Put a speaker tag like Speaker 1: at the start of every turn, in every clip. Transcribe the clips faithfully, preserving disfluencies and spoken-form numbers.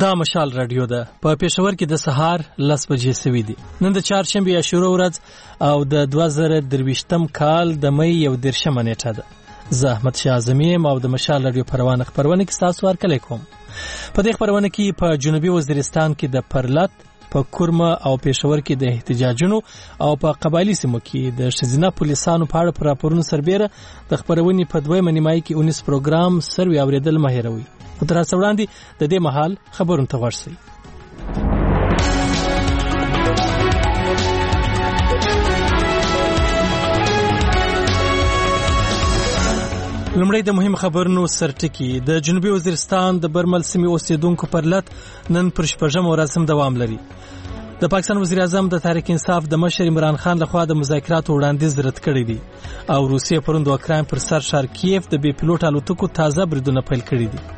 Speaker 1: دا مشال رادیو ده په پېښور کې د سهار لس بجې سوي دي. نن د چهارشنبې عاشورا ورځ او د دوه زره درویشتم کال د مې یو دېرشمه نیټه ده. زه احمد شاه اعظمي یم او د مشال رادیو پروانه خپرونه کې ستاسو هرکلی کوم. په دې خپرونه کې په جنوبي وزیرستان کې د پرلت، په کورمه او پېښور کې د احتجاجونو او په قبایلی سیمو کې د ښځینه پولیسانو په اړه پر راپورونو سربېره د خپرونې په دویمه نیمایي کې اونیس پروګرام سروي اوریدل مه هېروئ. خو تر هڅه وړاندې د دې مهال خبرونو ته غوږ شئ. لومړی د مهم خبرونو سرټکی. د جنوبي وزیرستان د برمل سیمې اوسیدونکو پرلت نن پر شپږمه ورځ هم دوام لري. د پاکستان وزیر اعظم د تحریک انصاف د مشر عمران خان لخوا د مذاکراتو وړاندیز رد کړی دی او روسیې پرون د اوکراین پر سر ښار کیف د بې پیلوټ الوتکو تازه بریدونه پیل کړي دي.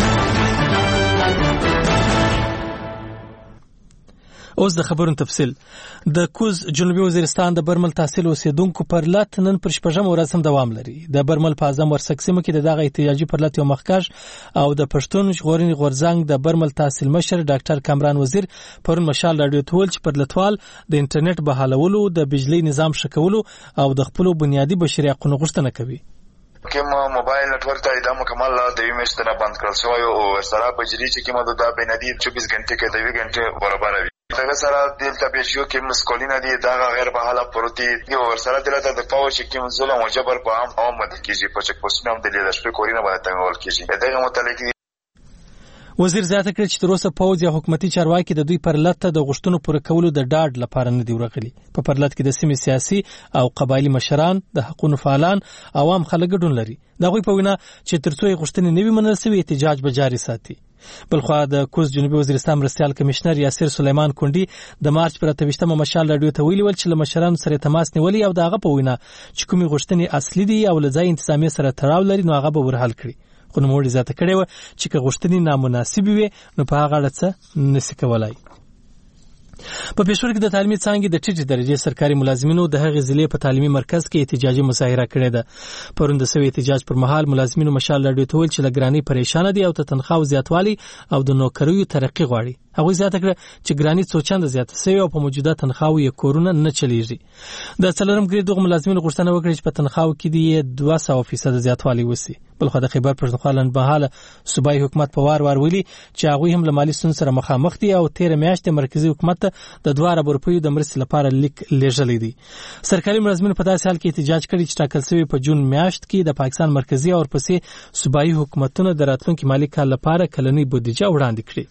Speaker 1: اوس د خبرونو تفصیل. د کوز جنوبي وزیرستان د برمل تحصیل اوسیدونکو پرلت نن پر شپږمه ورځ هم دوام لري. د برمل په اعظم ورسک سیمه کې د دغه احتجاجي پرلت یو مخکښ او د پښتون ژغورنې غورځنګ د برمل تحصیل مشر ډاکټر کامران وزیر پرون مشال راډیو ته وویل چې پرلتوال د انټرنیټ بحالولو، د بجلی نظام ښه کولو او د خپلو بنیادي بشري حقونو غوښتنه کوي.
Speaker 2: کوم موبایل نتورک ته د مکمل د یو میاشتې نه بند کړل شوی او سره بجلی چې کومه د بنیادي چوبیس غنټې کې د یو غنټې برابر وي. دغه سره دلته بهشیو کې مسکولینه دي دا غیر بحاله پروتي یو ورسره دلته د پاو چې کوم ظلم او جبر په عام عام مد کېږي په چک پوسټ هم د لیدل شپې کورینه باندې تنګول کېږي. دغه متعلق
Speaker 1: وزیر زیاته کړ چې تر اوسه پوځ یا حکومتي چارواکي د دوی پرلت ته د غوښتنو پوره کولو د ډاډ لپاره نه دی ورغلي. په پرلت کې د سیمې سیاسي او قبایلی مشران، د حقوقو فعالان، عوام خلک ګډون لري. د هغوی په وینا چې تر څو یې غوښتنې نه وي منل سوي احتجاج به جاري ساتي. بلخوا د کوز جنوبي وزیرستان مرستیال کمشنر یاسر سلیمان کونډي د مارچ پر اتهویشتمه مشال راډیو ته ویلي ول چې له مشرانو سره تماس نیولي او د هغه په وینا چې کومې غوښتنې اصلي دي او له ځای انتظامي سره تړاو لري نو هغه به ورحل کړي. خو نوموړي زیاته کړې وه چې که غوښتنې نامناسبې وي نو په هغه اړه څه نشي کولای. په پېښور کې د تعلیمي څانګې د ټیټې درجې سرکاري ملازمینو د هغې ضلع په تعلیمي مرکز کې احتجاجي مظاهره کړې ده. پرون د سوي احتجاج پر مهال ملازمینو مشال راډیو ته ویل چې له ګرانۍ پریشانه دي او د تنخواو زیاتوالی او د نوکریو ترقي غواړي. هغوی زیاته کړه چې ګرانۍ څو چنده زیاته سوې او په موجوده تنخواو یې کورونه نه چلیږي. د څلورم ګریډ دغو ملازمینو غوښتنه وکړه چې په تنخواو کې دې دوه سوه فیصده زیاتوالی وسي. بلخوا د خیبر پښتونخوا لنډمهاله صوبایي حکومت په وار وار ویلي چې هغوی هم له مالي ستونزو سره مخامخ دي او تېره میاشت مرکزي حکومت ته د دوه اربه روپیو د مرستې لپاره لیک لیږلی دی. سرکاري ملازمینو په داسې حال کې احتجاج کړی چې ټاکل سوي په جون میاشت کې د پاکستان مرکزي او ورپسې صوبایي حکومتونه د راتلونکي مالي کال لپاره کلنۍ بودیجه وړاندې کړي.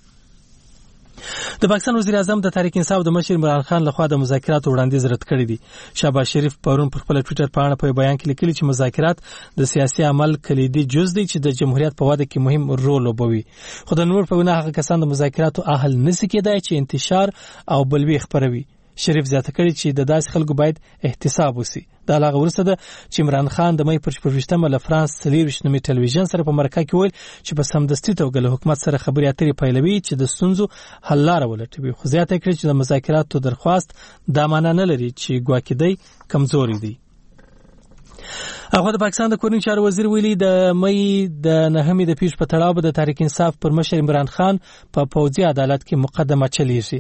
Speaker 1: د پاکستان وزیر اعظم د تحریک انصاف د مشر عمران خان لخوا د مذاکراتو وړاندیز رد کړی دی. شهباز شریف پرون پر خپل ټویټر پاڼه په بیان کې لیکلي چې مذاکرات د سیاسي عمل کلیدي جز دی چې د جمهوریت په وده کې مهم رول لوبوي. خو د نور په وینا هغه کسان د مذاکراتو اهل نشي کېدای چې انتشار او بلوي خپروي. شریف زیاته کړی چې د داسې خلکو باید احتساب وسی. دا لاغه ورسته ده چې عمران خان د مې پر شپږویشتمه له فرانس څلېرویشت نومي ټلویزیون سره په مرکه کې ویل چې په سمدستي توګه له حکومت سره خبرې اترې پیلوي چې د ستونزو حل لاره ولټوي. خو زیاته کړی چې د مذاکراتو درخواست دا معنا نه لري چې ګواکې دی کمزوري دی. هغه د پاکستان د کورني چارو وزیر ویلي د مې د نهمې د پیښ په تړاو د تحریک انصاف پر مشر عمران خان په پوځي عدالت کې مقدمه چلیږي.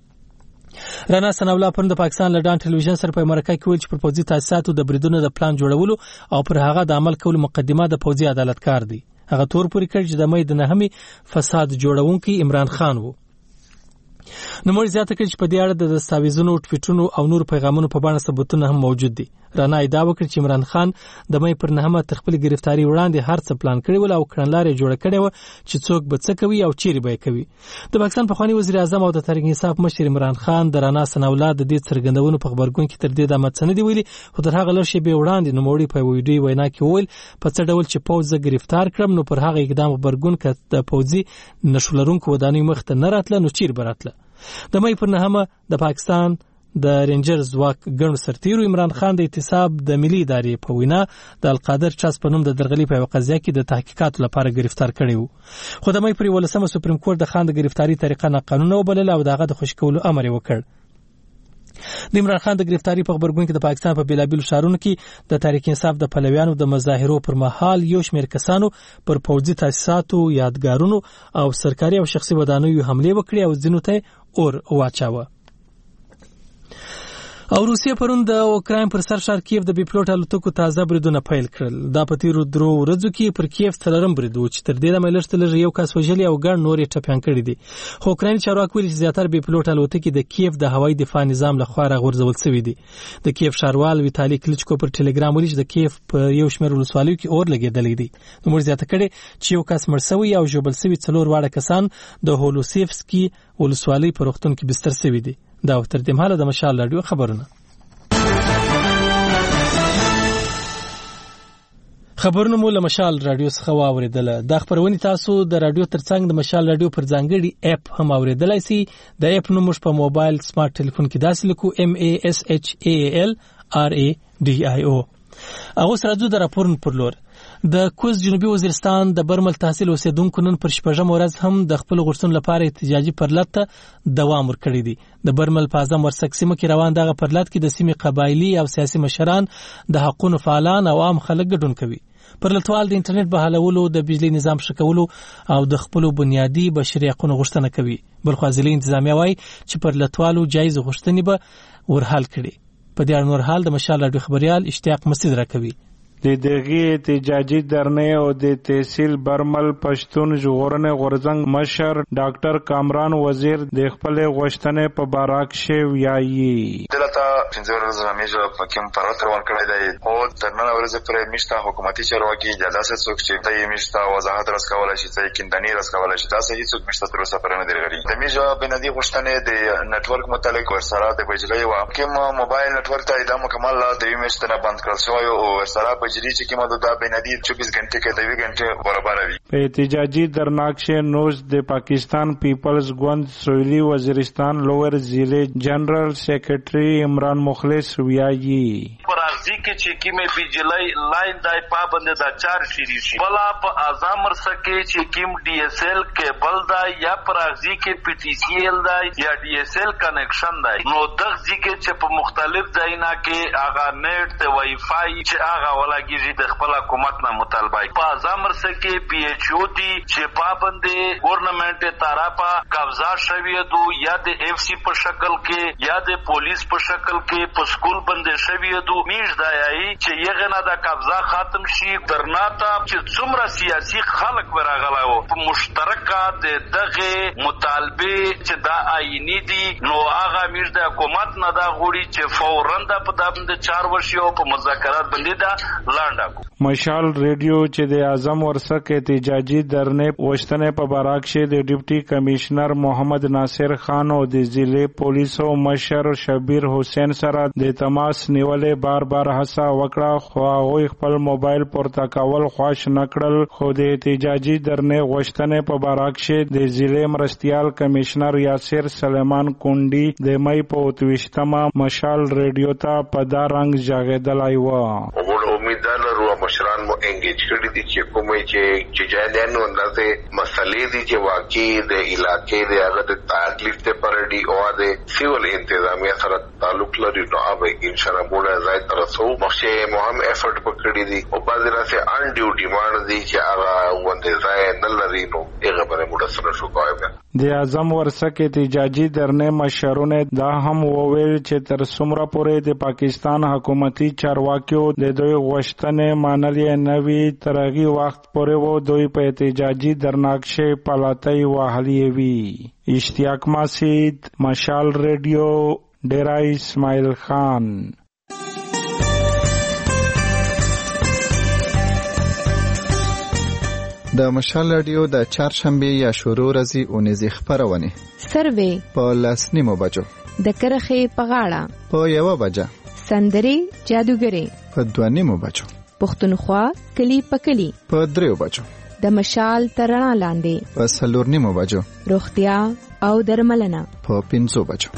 Speaker 1: رانا ثناءالله پرون د پاکستان لډان ټلویزیون سره په مرکه کې ویل چې پر پوځي تاسیساتو د بریدونو د پلان جوړولو او پر هغه د عمل کولو مقدمه د پوځي عدالت کار دی. هغه تور پورې کړ چې د مې د نهمې فساد جوړونکي عمران خان وو. نوموړي زیاته کړي چې په دې اړه د دستاویزونو، ټویټونو او نور پیغامونو په بڼه ثبوتونه هم موجود دي. رانا ادعا وکړه چې عمران خان د مې پر نهمه تر خپلې ګرفتاري وړاندې هر څه پلان کړی ول او کړنلاره جوړه کړې وه چې څوک به څه کوي او چیرې به یې کوي. د پاکستان پخواني وزیر اعظم او د تحریک انصاف مشر عمران خان د رانا ثناءالله د دې څرګندونو په خبرګون کې تر دې دمه څه نه دي ویلي. خو تر هغه لږ شېبې وړاندې نوموړي په ویډیو وینا کې وویل په څه ډول چې پوځ زه ګرفتار کړم نو پر هغه اقدام غبرګون که د پوځي نښو لرونکو ودانیو مخ ته نه راتله نو چیرې به راتله. د مې پر نهمه د پاکستان د رینجر ځواک ګڼو سرتیرو عمران خان د احتساب د ملي ادارې په وینا د القادر چاس په نوم د درغلي په یوه قضیه کې د تحقیقاتو لپاره گرفتار کړی و. خو د مې پر یولسمه سپریم کورټ د خان د گرفتاري طریقه ناقانونه وبلله او د هغه د خوشي کولو امر یې وکړ. د عمران خان د گرفتاری په خبرګون کې د پاکستان په بیلابیلو ښارونو کې د تحریک انصاف د پلویانو د مظاهرو پر مهال یو شمېر کسانو پر پوځي تاسیساتو، یادګارونو او سرکاري او شخصي ودانیو حملې وکړې او ځینو ته اور واچاوه. او روسیه پرون د اوکراین پر سر ښار کیف د بي پلوټ الوتکو تازه بریدونه پیل کړل. دا په تیرو درو ورځو کې پر کیف څلورم برید و چې تر دې دمه لږ تر لږه یو کس وژلي او ګڼ نور یې ټپیان کړي دي. خو اوکرایني چارواکي ویلي چې زیاتره بي پلوټ الوتکې د کیف د هوایي دفاع نظام لخوا راغورځول شوي دي. د کیف ښاروال ویتالي کلیچکو پر ټلګرام ویلي چې د کیف په یو شمېر ولسوالیو کې اور لګېدلی دی. نوموړي زیاته کړې چې یو کس مړ شوی او ژوبل شوي څلور واړه کسان د هولوسیفسکي ولسوالۍ په روغتون کې بستر شوي دي. دا تر دې مهاله د مشال راډیو خبرونه. خبرونه مو له مشال راډیو څخه واوریدله. دا خبرونه تاسو د راډیو ترڅنګ د مشال راډیو پر ځانګړي اپ هم اوریدلای شئ. د اپ نوم په موبایل سمارټ ټلیفون کې داسې لیکو M A S H A L R A D I O. هغه سره د راپورن پر لور د کوز جنوبي وزیرستان د برمل تحصیل اوسیدونکو نن پر شپږم ورځ هم د خپل غوښتنو لپاره احتجاجي پرلط ته دوام ورکړی دی. د برمل په اعظم ورسک سیمه کې روان دغه پرلط کې د سیمې قبایلی او سیاسي مشران، د حقوقو فعالان او عام خلک ګډون کوي. پرلطوال د انټرنیټ بحالولو، د بجلی نظام ښه کولو او د خپل بنیادی بشري حقوقو غوښتنه کوي. بلخو ځلې انتظامیه وایي چې پرلطوالو جایز غوښتنې به ورحل کړي. په دې اړه نور حال د مشال راډیو خبريال اشتیاق مسجد راکوي.
Speaker 3: د دغه احتجاجي درنې او د تحصیل برمل پښتون ژغورنې غورځنګ مشر ډاکټر کامران وزیر د خپل غوښتنې په باره کې ویایي.
Speaker 2: دلته پنځه ورځې زميږه پکې پرات روان کړی دی او تر نن ورځې پرې میشته حکومتي چارواکي اجازه څوک چې د میشته وضاحت راskawala شي چې کیندنی راskawala شي دا صحیح څوک میشته تر اوسه پرې نه دی غړي. د میجه بنادي غوښتنې د نتورک متعلق ورسره د بجلی او کوم موبایل نتورک ته د مکمل د میشته نه بند کړل شوی او ورسره بجلی چې کومه د بنادي چوبیس غنټه کې د وی غنټه برابر وي.
Speaker 3: په احتجاجي درناکشه نوز د پاکستان پیپلز ګوند سویلی وزیرستان لوور ضلع جنرال سیکریټري عمران مخلص ویایي.
Speaker 4: پرازي کې چې کومه بجلی لاین دای پابند د چار شری شي بلا په اعظم مرسکه چې کوم ډي اس ال کیبل دا یا پرازي کې پی ټي سی ال دا یا ډي اس ال کنیکشن دا نو دغه ځکه چې په مختلف ځاینا کې هغه نت ته وای فای چې هغه ولاګي د خپل حکومت نه مطالبه په اعظم مرسکه پی ایچ او دی چې پابند ګورنمنت طرفه قبضه شوی دو یا د اف سی په شکل کې یا د پولیس په شکل کې په سکول بندې شوی دو میش دایي چې یغه نه د قبضه ختم شي درناته چې څومره سیاسي خلک ورغلاو په مشترکه د دغه مطالبه چې دا آئینی دي نو هغه میش د حکومت نه دا غوړي چې فورا د په دابند چار ورشي او په مذاکرات باندې دا لاندې.
Speaker 3: مشال ریډیو چې د اعظم ورسک احتجاجي درنې وشتنې په باراک شه د ډیپټي کمشنر محمد ناصر خان او د ضلع پولیسو مشر شبیر حسین سره د تماس نیولې بار بار هڅه وکړه خو هغه خپل موبایل پورته کول خوښ نکړل. خو د احتجاجي درنې وشتنې په باراک شه د ضلع مرستيال کمشنر یاسر سلیمان کونډي د مې په اوتوشتمه مشال ریډیو ته په دا رنگ ژغېدلای و.
Speaker 5: امیدوار لرو مشران مو انګیج کړي دي چې کومې چې چې جایدانو اندازه مسلې دي چې واقعي د علاقې د هغه د تکلیف ته پرډي او د سیول انتظامیه سره تعلق لري نو اوبه ان شاء الله موږ ځای ترسو مخشه مهم افورت پکړي دي او بعض راځي ان ډیو ډیماند دي چې هغه وندې ځای نه لري نو هغه باندې موږ سره شو کوو.
Speaker 3: د اعظم ورسک احتجاجي درنې مشرونه دا هم وویل چې تر څومره پورې د پاکستان حکومتي چارواکیو د دوی غوښتنې منلې نه وي تر هغه وخت پورې وو دوی په احتجاجي درناکشه پلاتای وهلې وي. اشتیاق مسجد مشال ریډیو ډیرا اسماعیل خان.
Speaker 6: د مشال رادیو د چهارشنبه یا شروع ورځې اونیزې خبرونه
Speaker 7: سروې
Speaker 6: په لسنیمو بجو
Speaker 7: د کرخې په غاړه په
Speaker 6: یو بجه
Speaker 7: سندري جادوګري
Speaker 6: په دوانیمو بجو
Speaker 7: پښتونخوا کلی په کلی
Speaker 6: په دریو بجو
Speaker 7: د مشال ترنا لاندې
Speaker 6: په سلورنیمو بجو
Speaker 7: روغتیا او درملنه
Speaker 6: په پنځو بجو.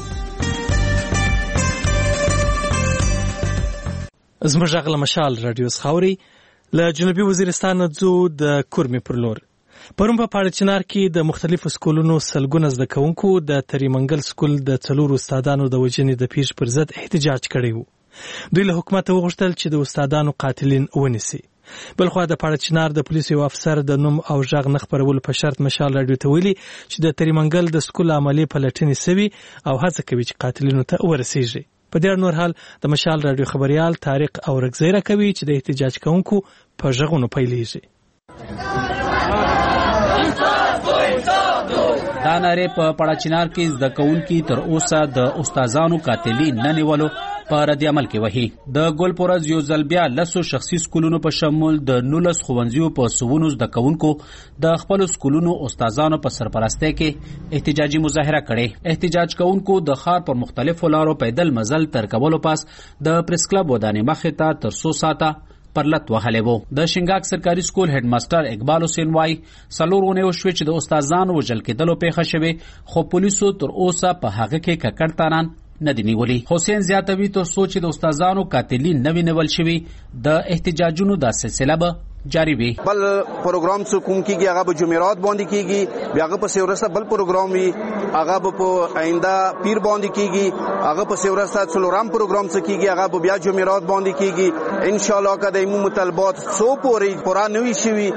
Speaker 1: زموږ غل مشال رادیو خاوري له جنوبي وزیرستان ځو د کورمې پر لور. پرون په پاړچنار کې د مختلفو سکولونو سلګونه زده کوونکو د تریمنګل سکول د څلورو استادانو د وژنې د پیښې پر ضد احتجاج کړی و. دوی له حکومت وغوښتل چې د استادانو قاتلین ونیسي. بلخوا د پاړچنار د پولیسو یو افسر د نوم او ژغ نه خپرولو په شرط مشال راډیو ته ویلي چې د تریمنګل د سکول عملي پلټنې سوي او هڅه کوي چې قاتلینو ته ورسیږي. په دې نور حال د مشال راډیو خبريال طارق اورګزی راکوي چې د احتجاج کوونکو په ژغونو پیلېږي.
Speaker 8: دا ناره په پاړچنار کې زده کوونکي تر اوسه د استادانو قاتلین نه نیولو په رد عمل کې وهي. د ګلپورز یو ځل بیا لسو شخصي سکولونو په شمول د نولس ښوونځیو په سوونو زده کوونکو د خپلو سکولونو استادانو په سرپرستۍ کې احتجاجي مظاهره کړې. احتجاج کوونکو د ښار پر مختلفو لارو پیدل مزل تر کولو پاس د پریس کلب ودانې مخې ته تر څو ساعته پرلت وهلی وو. د شینګاک سرکاري سکول هډ ماستر اقبال حسین وای څلور اونۍ وشوې چې د استادانو وژل کېدلو پیښه شوې خو پولیسو تر اوسه په هغه کې ککړ تاران نه دی نیولي. حسین زیاتوي تر څو چې د استادانو قاتلین نه وي نیول شوي د احتجاجونو دا سلسله به جاری وي.
Speaker 9: بل پروګرام څه کوم کیږي هغه به جمعرات باندې کیږي بیا هغه په سیورسته بل پروګرام وي هغه به په آینده پیر باندې کیږي هغه په سیورسته څلورم پروګرام څه کیږي هغه به بیا جمعرات باندې کیږي. ان شاء الله که د ایمو مطالبات سو پورې پورا نوي شي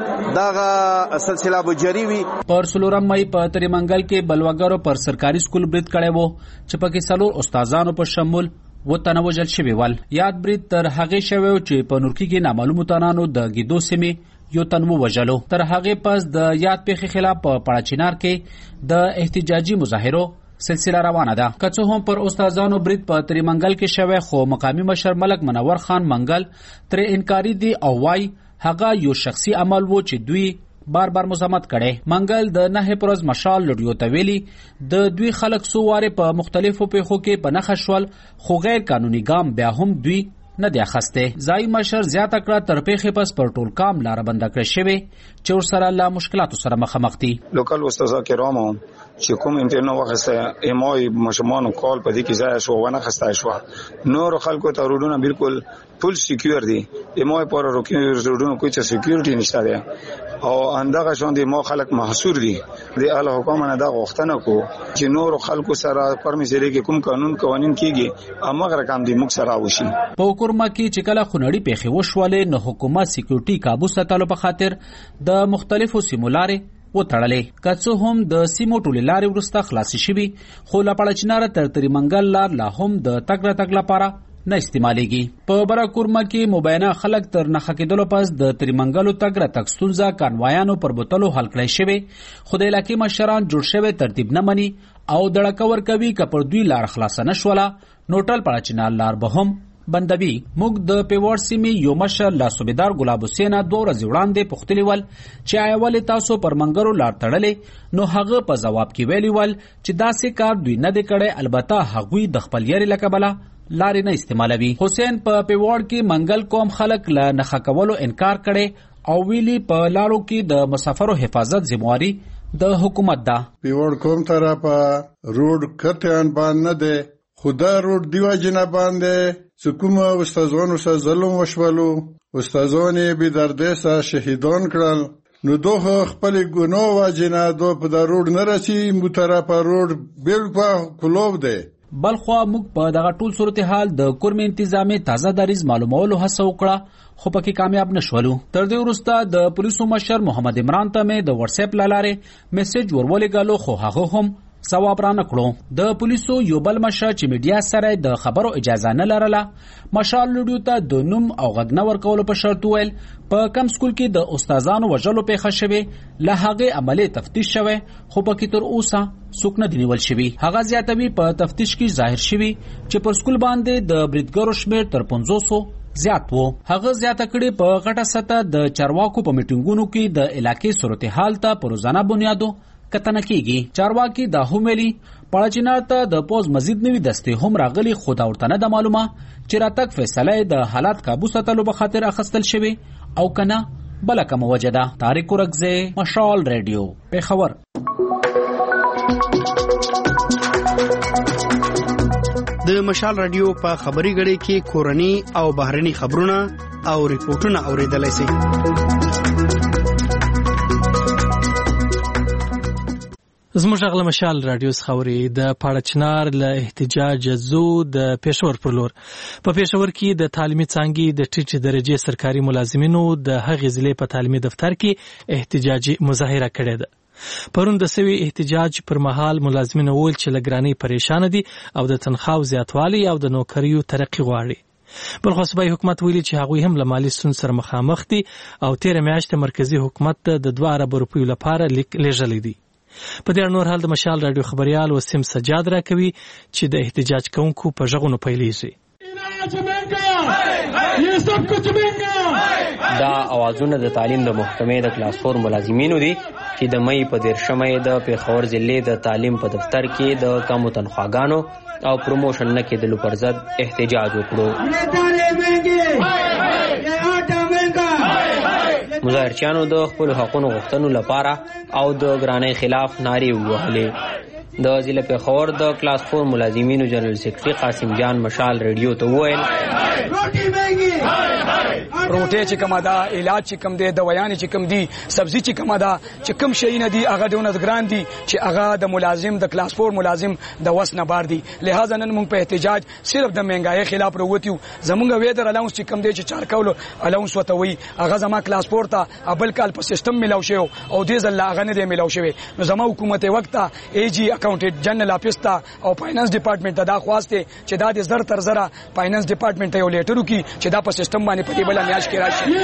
Speaker 9: دا سلسله به جاری وي.
Speaker 8: پر څلورم مې په تریمنګل کې بلوګرو پر سرکاري سکول برید کړی وو چې پکې څلور استادانو په شمول و تنه وژل شوي ول. یاد برید تر هغې شوی چې په نورکي کې نامعلومو تنانو د ګیدو سیمې یو تن ووژلو. تر هغې پس د یاد پیښې خلاف په پاړچنار کې د احتجاجي مظاهرو سلسله روانه ده. که څه هم پر استادانو برید په تریمنګل کې شوی خو مقامي مشر ملک منور خان منګل ترې انکاري دي او وای هغه یو شخصي عمل و چې دوی بار بار مزاحمت کړي. منګل د نه پرز مشال لډیو ته ویلي د دوی خلک سو واره په مختلفو پیښو کې په نخښ شول خو غیر قانوني ګام بیا هم دوی نه دی اخسته. ځای مشر زیاته کړه تر پیښې پس پر ټول کام لار بنده کړی شوی چې ورسره له مشکلاتو سره مخامخ دي.
Speaker 10: لوکل استادان کرامو چې کوم انټرنو وخته ایمای مشمانو کال په دې کې ځای شو ونه خسته شو نور خلکو ته روډونه بالکل فل سکیور دي. ایمای پر روډونو کوئی څه سکیورټي نشته ده او اندغه شون دي مو خلک محصور دي. د اعلی حکومت نه دا غوښتنه کو چې نور خلکو سره پرمیسری کې کوم قانون قوانين کیږي امغه رقم دي مخ سره وشي.
Speaker 8: په کورما کې چې کله خنړی پیښې وشولې نو حکومت سکیورټي کابو ساتلو په خاطر د مختلفو سیمولارې و تړلې. که څه هم د سیمو ټولې لارې وروسته خلاصې شوي خو له پاړچناره تر تریمنګل لار لا هم د تګ راتګ لپاره نه استعمالېږي. په برا کورما کې مبینه خلک تر نښه کېدلو پس د تریمنګلو تګ راتګ ستونزه کانوایانو پر بوتلو حل کړی شوی خو د علاقې مشران جوړ شوی ترتیب نه مني او دړکه ورکوي که پر دوی لار خلاصه نه شوله نو ټول پاړچنار لار به هم بندوي. موږ د پیوړ سیمې یو مشر لا صوبیدار ګلاب حسین دوه ورځې وړاندې پوښتلي ول چې آیا ولې تاسو پر منګرو لار تړلې نو هغه په ځواب کې ویلي ول چې داسې کار دوی نه دی کړی البته هغوی د خپل یاري له کبله لارې نه استعمالوي. حسین په پیوړ کې منګل قوم خلک له نښه کولو انکار کړي او ویلي په لارو کې د مسافرو حفاظت ذمہواری د حکومت ده.
Speaker 11: پیوړ قوم طرف روډ کټیان باندې ده خدا روډ دیوا جنا باندې سکوما استادانو سره ظلم وشولو استادانو به درده سره شهیدان کړل نو دوه خپل ګناه واجنه دوه په د روډ نه رسی مو طرف روډ بالکل کلوب ده.
Speaker 8: بلخوا موږ په دغه ټول صورتحال د کورم انتظامی تازه دریز معلومولو هڅه وکړه خو پکې کامیاب نشولو. تر دې وروسته د پولیسو مشر محمد عمران ته مې د واتس اپ لارې میسج ورولېږلو خو هغه هم ثواب را نکړو. د پولیسو یو بل مشر چې میډیا سره د خبرو اجازه نه لرله مشال لډیو ته د نوم او غږ نه ورکولو په شرط ویل په کم سکول کې د استادانو وژلو پیښه شوې له هغې عملي تفتیش شوی خو پکې تر اوسه څوک نه دی نیول شوي. هغه زیاتوي په تفتیش کې ظاهر شوي چې پر سکول باندې د بریدګرو شمېر تر پنځوسو زیات وو. هغه زیاته کړي په غټه سطح د چارواکو په میټینګونو کې د علاقې صورتحال ته په روزانه بنیادو کتنه کیږي. چارواکي دا هم ویلي پاړچنار ته د پوز مزید نوي دستې هم راغلي خو دا ورته نه ده معلومه چې راتګ فیصله د حالات قابو ساتلو په خاطر اخیستل شوی او کنه بله کومه وجه ده. طارق اورګزی، مشال ریډیو، پیښور.
Speaker 12: د مشال رادیو په خبري غړي کې کورني او بهرني خبرونه او ریپورتونه اوریدلای شئ.
Speaker 1: زموږ غل مشال رادیو خوري د پاړچنار له احتجاج زو د پېښور پر لور په پېښور کې د تعلیمي څانګې د ټیټ درجه سرکاري ملازمینو د هغې ضلع په تعلیمي دفتر کې احتجاجي مظاهره کړې ده. پرون د سوي احتجاج پر مهال ملازمینو وویل چې لګرانی پریشان دي او د تنخواو زیاتوالی او د نوکریو ترقی غواړي. بلخو صوبایي حکومت ویلي چې هغوی هم له مالي ستونزو سره مخامخ دي او تېره میاشت مرکزي حکومت د دوه اربه روپیو لپاره لیک لیږلی دی. په دې نور حال د مشال رادیو خبريال وسیم سجاد راکوي چې د احتجاج کوونکو په ژغونو پیلېږي.
Speaker 13: دا اوازونه د تعلیم د محکمې د کلاس فور ملازمینو دي چې د مئی په دیرشمې د پېښور ضلع د تعلیم په دفتر کې د کمو تنخواګانو او پروموشن نه کېدلو پر ضد احتجاج وکړو. مظاهرچیانو د خپل حقونو غوښتنو لپاره او د ګرانۍ خلاف نارې ووهلې. د ضلع پېښور د کلاس فور ملازمینو جنرال سیکرټري قاسم جان مشال ریډیو ته وویل
Speaker 14: روټي چې کومه ده، علاج چې کوم دی، دوایانې چې کوم دي، سبزي چې کومه ده، چې کوم شي نه دي هغه ډونه ګران دي چې هغه د ملازم د کلاس فور ملازم د وس نه بار دي. لہذا نن موږ په احتجاج صرف د مهنګای خلاف وروتیو. زمونږ ویدر الاونس چې کوم دی چې چار کولو الاونس وته وي هغه زما کلاس فور ته ابل کال په سیستم ملاو شو او دې ځل هغه نه دی ملاو شوی. نو زما حکومت وخت ای جی اکاونټنټ جنرال افیس ته او فاینانس ډپارټمنټ ته دا خواسته چې دا د زر تر زره فاینانس ډپارټمنټ ته یو لیټر وکي چې دا په سیستم باندې پټي بل میاش کې راشي.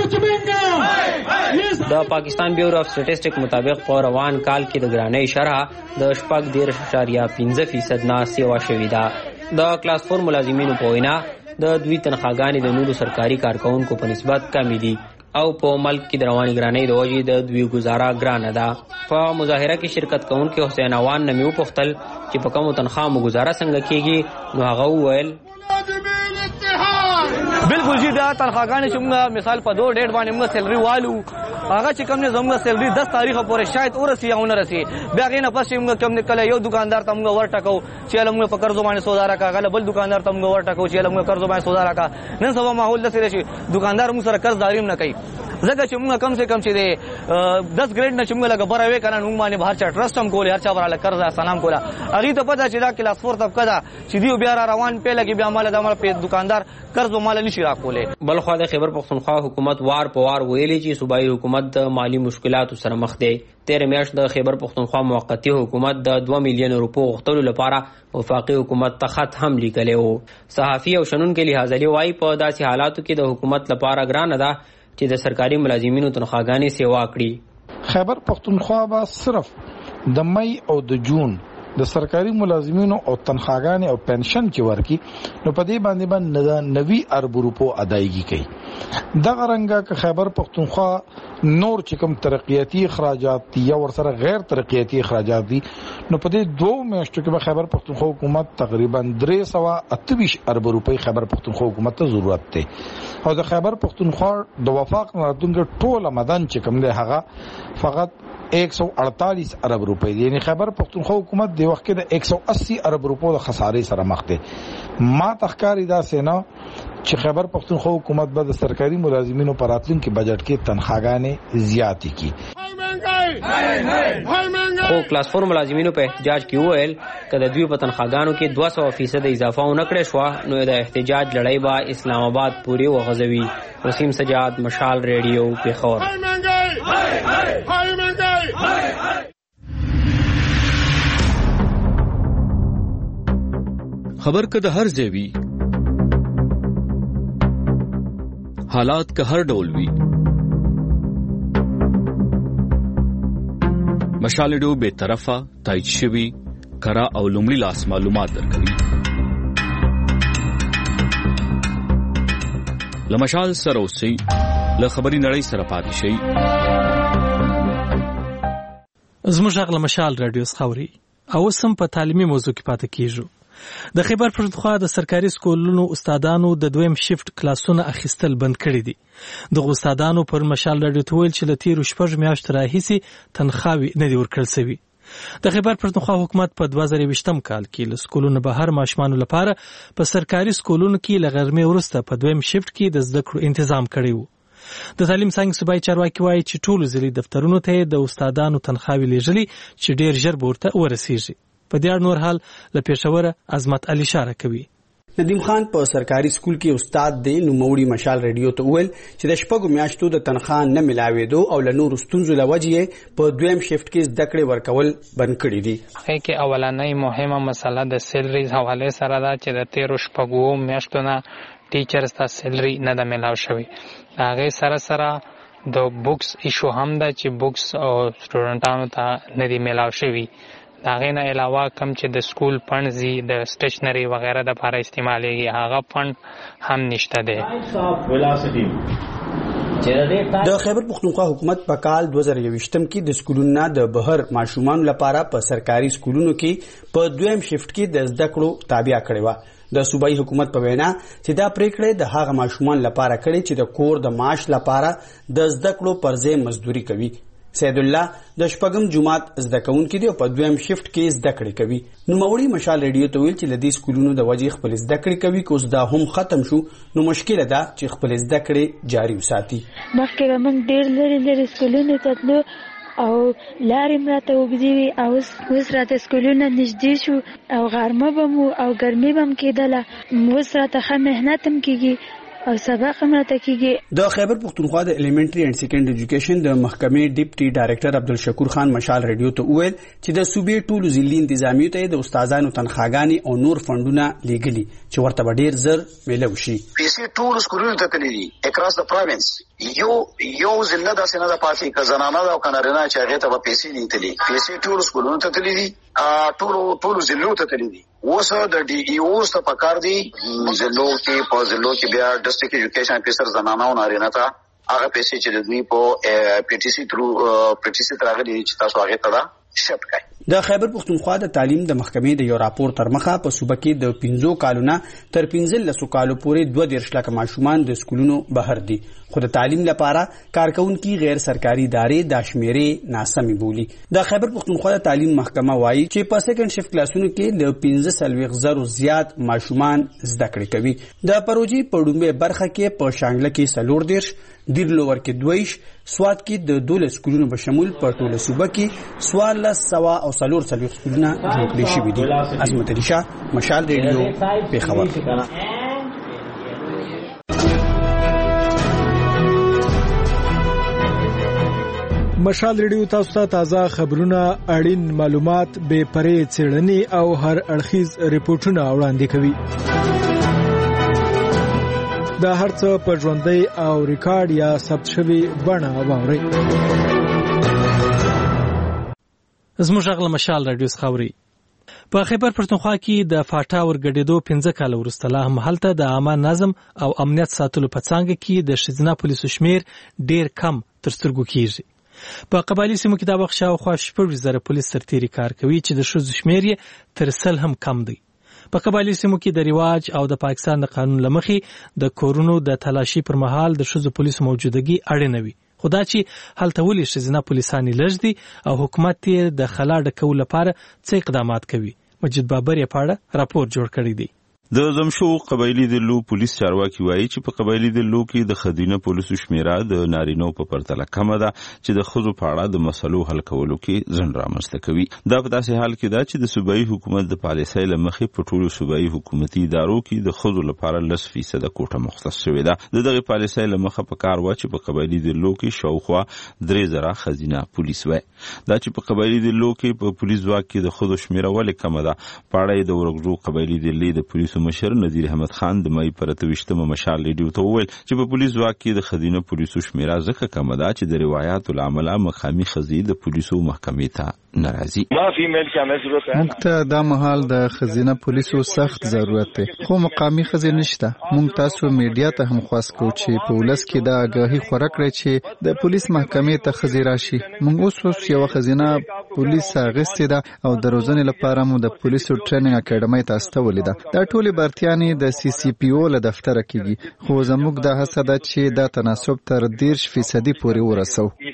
Speaker 13: د پاکستان بیورو اف سټیټسټک مطابق په روان کال کې د ګرانۍ شرح د شپږ دیرش اشاریه پنځه فیصد نه سیوا شوې ده. د کلاس فور ملازمینو په وینا د دوی تنخواګانې د نورو سرکاري کارکونکو په نسبت کمې دي او په ملک کې د رواني ګرانۍ د وجې د دوی گزاره ګرانه ده. په مظاهره کې شرکت کوونکي حسین اوان نه مې وپوښتل چې په کومو تنخوا مو گزاره څنګه کېږي، نو هغه وویل
Speaker 15: بالکل جی دا تنخواګانې چې موږ مثال په دو ډیټ باندې موږ سیلري والو هغه چې کوم نه زموږ سیلري دس تاریخ پورې شاید ورسي یا نه رسي. بیا غي نه پس موږ کوم نه کله یو دکاندار ته موږ ورټکو چې موږ په قرض باندې سودا راکا، غل بل دکاندار ته موږ ورټکو چې موږ قرض باندې سودا راکا. نن سبا ماحول داسې شي دکاندار موږ سره قرض داریم نه کوي ځکه چې موږ کم سے کم چې دی دس ګریډ نه چې موږ لګ بره وې کنه موږ باندې بهر چا ټرست هم کولې، هر چا براله قرض سلام کولا. هغه ته پته چې دا کلاس فور طبقه ده چې دی بیا را روان په لګي بیا مال د مال په دکاندار قرض مال نشي راکولې.
Speaker 13: بل خو د خیبر پختونخوا حکومت وار په وار ویلي چې صوبایي حکومت د مالی مشکلاتو سره مخ دی. تیر میاشت د خیبر پختونخوا موقتی حکومت د دوه میلیون روپو غوښتلو لپاره وفاقي حکومت ته خط هم لیکلی و. صحافي او شنونکي لحاظلي وایي په داسې حالاتو کې د حکومت لپاره ګرانه ده چې د سرکاري ملازمینو تنخواګانې سیوا کړي.
Speaker 16: خیبر پختونخوا به صرف د مئی او د جون د سرکاري ملازمینو او تنخواګانې او پنشن چې ورکی نو په دې باندې باندې نوي ارب روپو ادایګي کوي. دغه رنګه که خیبر پختونخوا نور چې کوم ترقیاتی اخراجات دي یا ورسره غیر ترقیاتی اخراجات دي نو په دې دوه میاشتو کې به خیبر پختونخوا حکومت تقریبا درې سوه اته ویشت ارب روپۍ خیبر پختونخوا حکومت ته ضرورت دی. او د خیبر پختونخوا د وفاق راتلونکي ټول مدن چې کوم دی هغه فقط ایک سو اڑتالیس ارب روپے دی. یعنی خیبر پختونخوا حکومت دی وخت کې د ایک سو اسی ارب روپو د خسارې سره مخ دی. ما تخکاری دا سینا چې خیبر پختونخوا حکومت به د سرکاري ملازمینو پر راتلونکي بجټ کې تنخواګانې زیاتې کړي.
Speaker 13: خو کلاس فور ملازمینو په احتجاج کې وویل که د دوی په تنخواګانو کې دوه سوه فیصد اضافه ونه کړې شوه نو د احتجاج لړۍ به اسلام آباد پورې وغځوي. وسیم سجاد، مشال ریډیو، پېښور.
Speaker 17: خبر که د هر ځای وي، حالات که هر ډول وي، مشال ریډیو بے طرفه تایید شوي کره او لومړي لاس معلومات درکوي. له مشال سره اوسئ، له خبري نړۍ سره پاتې شئ.
Speaker 1: زموږ غږ له مشال رادیو څخه اوري او اوس هم په تعلیمي موضوع کې پاتې کیږو. د خیبر پختونخوا د سرکاري سکولونو استادانو د دویم شیفت کلاسونه اخیستل بند کړي دي. دغه استادانو پر مشال رادیو ته ویل چې له تیرو شپږ میاشتو راهیسې تنخواوې نه دي ورکړل سوي. د خیبر پختونخوا حکومت په دوه زره یوویشتم کال کې له سکولونو بهر ماشومانو لپاره په سرکاري سکولونو کې له غرمې وروسته په دویم شیفت کې د زده کړو تنظیم کړی و. د تعلیم څنګه صوبایي چارواکي وایي چې ټولو ضلعي دفترونو ته د استادانو تنخواوې لیږلي چې ډېر ژر به ورته ورسیږي. په دې اړه نور حال له پېښوره عظمت علي اشاره کوي.
Speaker 12: ندیم خان په سرکاري سکول کې استاد دی. نوموړي مشال ریډیو ته وویل چې د شپږو میاشتو د تنخواه نه ملاوېدو او له نورو ستونزو له وجې په دویم شفټ کې زده کړې ورکول بند کړي دي.
Speaker 18: هغې کې اولنۍ مهمه مسله د سیلریز حوالې سره ده چې د تېرو شپږو میاشتو نه ټیچرز ته سیلري نه ده میلاو شوې. د هغې سره سره د بوکس ایشو هم ده چې بوکس او سټوډنټانو ته نه دي میلاو شوي. د هغې نه علاوه کم چې د سکول فنډ ځي د سټیشنري وغیره دپاره استعمالیږي هغه فنډ هم نشته دی.
Speaker 12: د خیبر پښتونخوا حکومت په کال دوه زره یوویشتم کې د سکولونو نه د بهر ماشومانو لپاره په سرکاري سکولونو کې په دویم شفټ کې د زده کړو تابع کړې وه. د صوبایي حکومت په وینا چې دا پریکړه د هغه ماشومان لپاره کړې چې د کور د معاش لپاره د زده کړو پر ځای مزدوري کوي. سید الله د شپږم جماعت زده کوونکی دی او په دویم شفټ کې زده کړې کوي. نوموړي مشال ریډیو ته ویل چې له دې سکولونو د وجې خپل زده کړې کوي که اوس دا هم ختم شو نو مشکله ده چې خپل زده کړې جاري وساتي.
Speaker 19: مخکې به موږ ډېر لرې لرې سکولونو ته تلو او لارې مې راته اوږدې وي او اوس راته سکولونه نږدې شو او غرمه به مو او ګرمي به م کېدله. اوس راته ښه محنت هم کېږي او سبق هم راته کېږي.
Speaker 12: د خیبر پښتونخوا د الیمنټري اینډ سیکنډ ایجوکیشن د محکمې ډیپټي ډایرکټر عبدالشکور خان مشال ریډیو ته وویل چې د صوبې ټولو ضلعي انتظامیو ته د استادانو تنخواګانې او نور فنډونه لیږلي چې ورته به ډېر زر میلو شي.
Speaker 20: پیسې ټولو سکولونو ته تللي دي اکراس د پروینس. یو یو ضلع داسې نه ده پاتې که زنانه ده او که نارینه چې هغې ته به پیسې دي تللي. پیسې ټولو سکولونو ته تللي دي ټولو ټولو ضلعو ته تللي دي. اوس د ډي ای اوس ته پکار دي ضلعو کې په ضلعو کې بیا ډسټرکټ ایجوکیشن افیسر زنانه او نارینه ته هغه پیسې چې د دوی په پی ټي سي ترو پی ټي سي ته راغلي دي چې تاسو هغې ته دا شفټ کړئ.
Speaker 12: د خیبر پښتونخوا د تعلیم د محکمې د یو راپور تر مخه په صوبه کې د پنځو کالونه تر پنځلسو کالو پورې دوه دېرش لکه ماشومان د سکولونو بهر دي خو د تعلیم لپاره کارکونکي غیر سرکاري ادارې دا شمیرې ناسمې بولي. د خیبر پښتونخوا د تعلیم محکمه وایي چې په سیکنډ شفټ کلاسونو کې د پنځه څلوېښت زرو زیات ماشومان زده کړې کوي. د پروژې په ډومبۍ برخه کې په شانګله کې څلور دېرش، دیرلور کې دویش، سوات کې د دولس سکولونو په شمول په ټوله صوبه کې څوارلس سوه او څلور څلوېښت سکولونه جوړ کړي شوي دي. عظمت علي شاه، مشال ریډیو، پېښور.
Speaker 21: مشال ریډیو تاسو ته تازه خبرونه، اړین معلومات، بې پرې څېړنې او هر اړخیز ریپورټونه وړاندې کوي. دا هر څه په ژوندۍ او ریکارډ یا ثبت شوي بڼه واورئ.
Speaker 1: زموږ غږ له مشال راډیو څخه اورئ. په خیبر پښتونخوا کې د فاټا ورګډېدو پنځه کاله وروسته لا هم هلته د عامه نظم او امنیت ساتلو په څانګه کې د ښځینه پولیسو شمیر ډېر کم تر سترګو کېږي. په قبایلي سیمو کې دا وخت شاوخوا شپږ زره پولیس سرتېري کار کوي چې د ښځو شمیر یې تر سل هم کم دی. په قبایلي سیمو کې د رواج او د پاکستان د قانون له مخې د کورونو د تلاشي پر مهال د ښځو پولیسو موجودګي اړینه وي. خو دا چې هلته ولې ښځینه پولیسانې لږ دي او حکومت یې د خلا ډکولو لپاره څه اقدامات کوي؟ مجید بابر یې په اړه راپور جوړ کړی دی.
Speaker 22: د زمشو قبایلی دلو پولیس چارواکي وایي چې په قبایلی دلو کې د خدینه پولیسو شمیره د نارینو په پرتله کمه ده چې د ښځو په اړه د مسلو حل کولو کې ځنډ رامنځته کوي. دا په داسې حال کې ده چې د صوبایي حکومت د پالیسۍ له مخې په ټولو صوبایي حکومتي ادارو کې د ښځو لپاره لس فیصده کوټه مختص شوې ده. د دغې پالیسۍ له مخه په کار وه چې په قبایلي دلو کې شاوخوا درې زره ښځینه پولیس وای. دا چې په قبایلي دلو کې په پولیس ځواک کې د ښځو شمیره ولې کمه ده، په اړه یې د ورغجو قبایلي دلې د پولیسو مشر نذیر احمد خان د مای پر اته ویشتمه مشال ریډیو ته وویل چې په پولیس ځواک کې د ښځینه پولیسو شمیره ځکه کمه ده چې د روایاتو له امله مقامي ښځې د پولیسو محکمې ته نه راځي.
Speaker 6: موږ ته دا مهال د ښځینه پولیسو سخت ضرورت دی، خو مقامي ښځې نشته. موږ تاسو میډیا ته هم خواست کوو چې په ولس کې دا آګاهي خوره کړئ چې د پولیس محکمې ته ښځې راشي. موږ اوس اوس یوه ښځینه پولیس اخیستې ده او د روزنې لپاره مو د پولیسو ټریننګ اکاډمۍ ته استولې ده. دا ټولې برتیانې د سی سی پی او له دفتره کېږي، خو زموږ دا هڅه ده چې دا تناسب تر دېرش فیصدي پورې ورسو.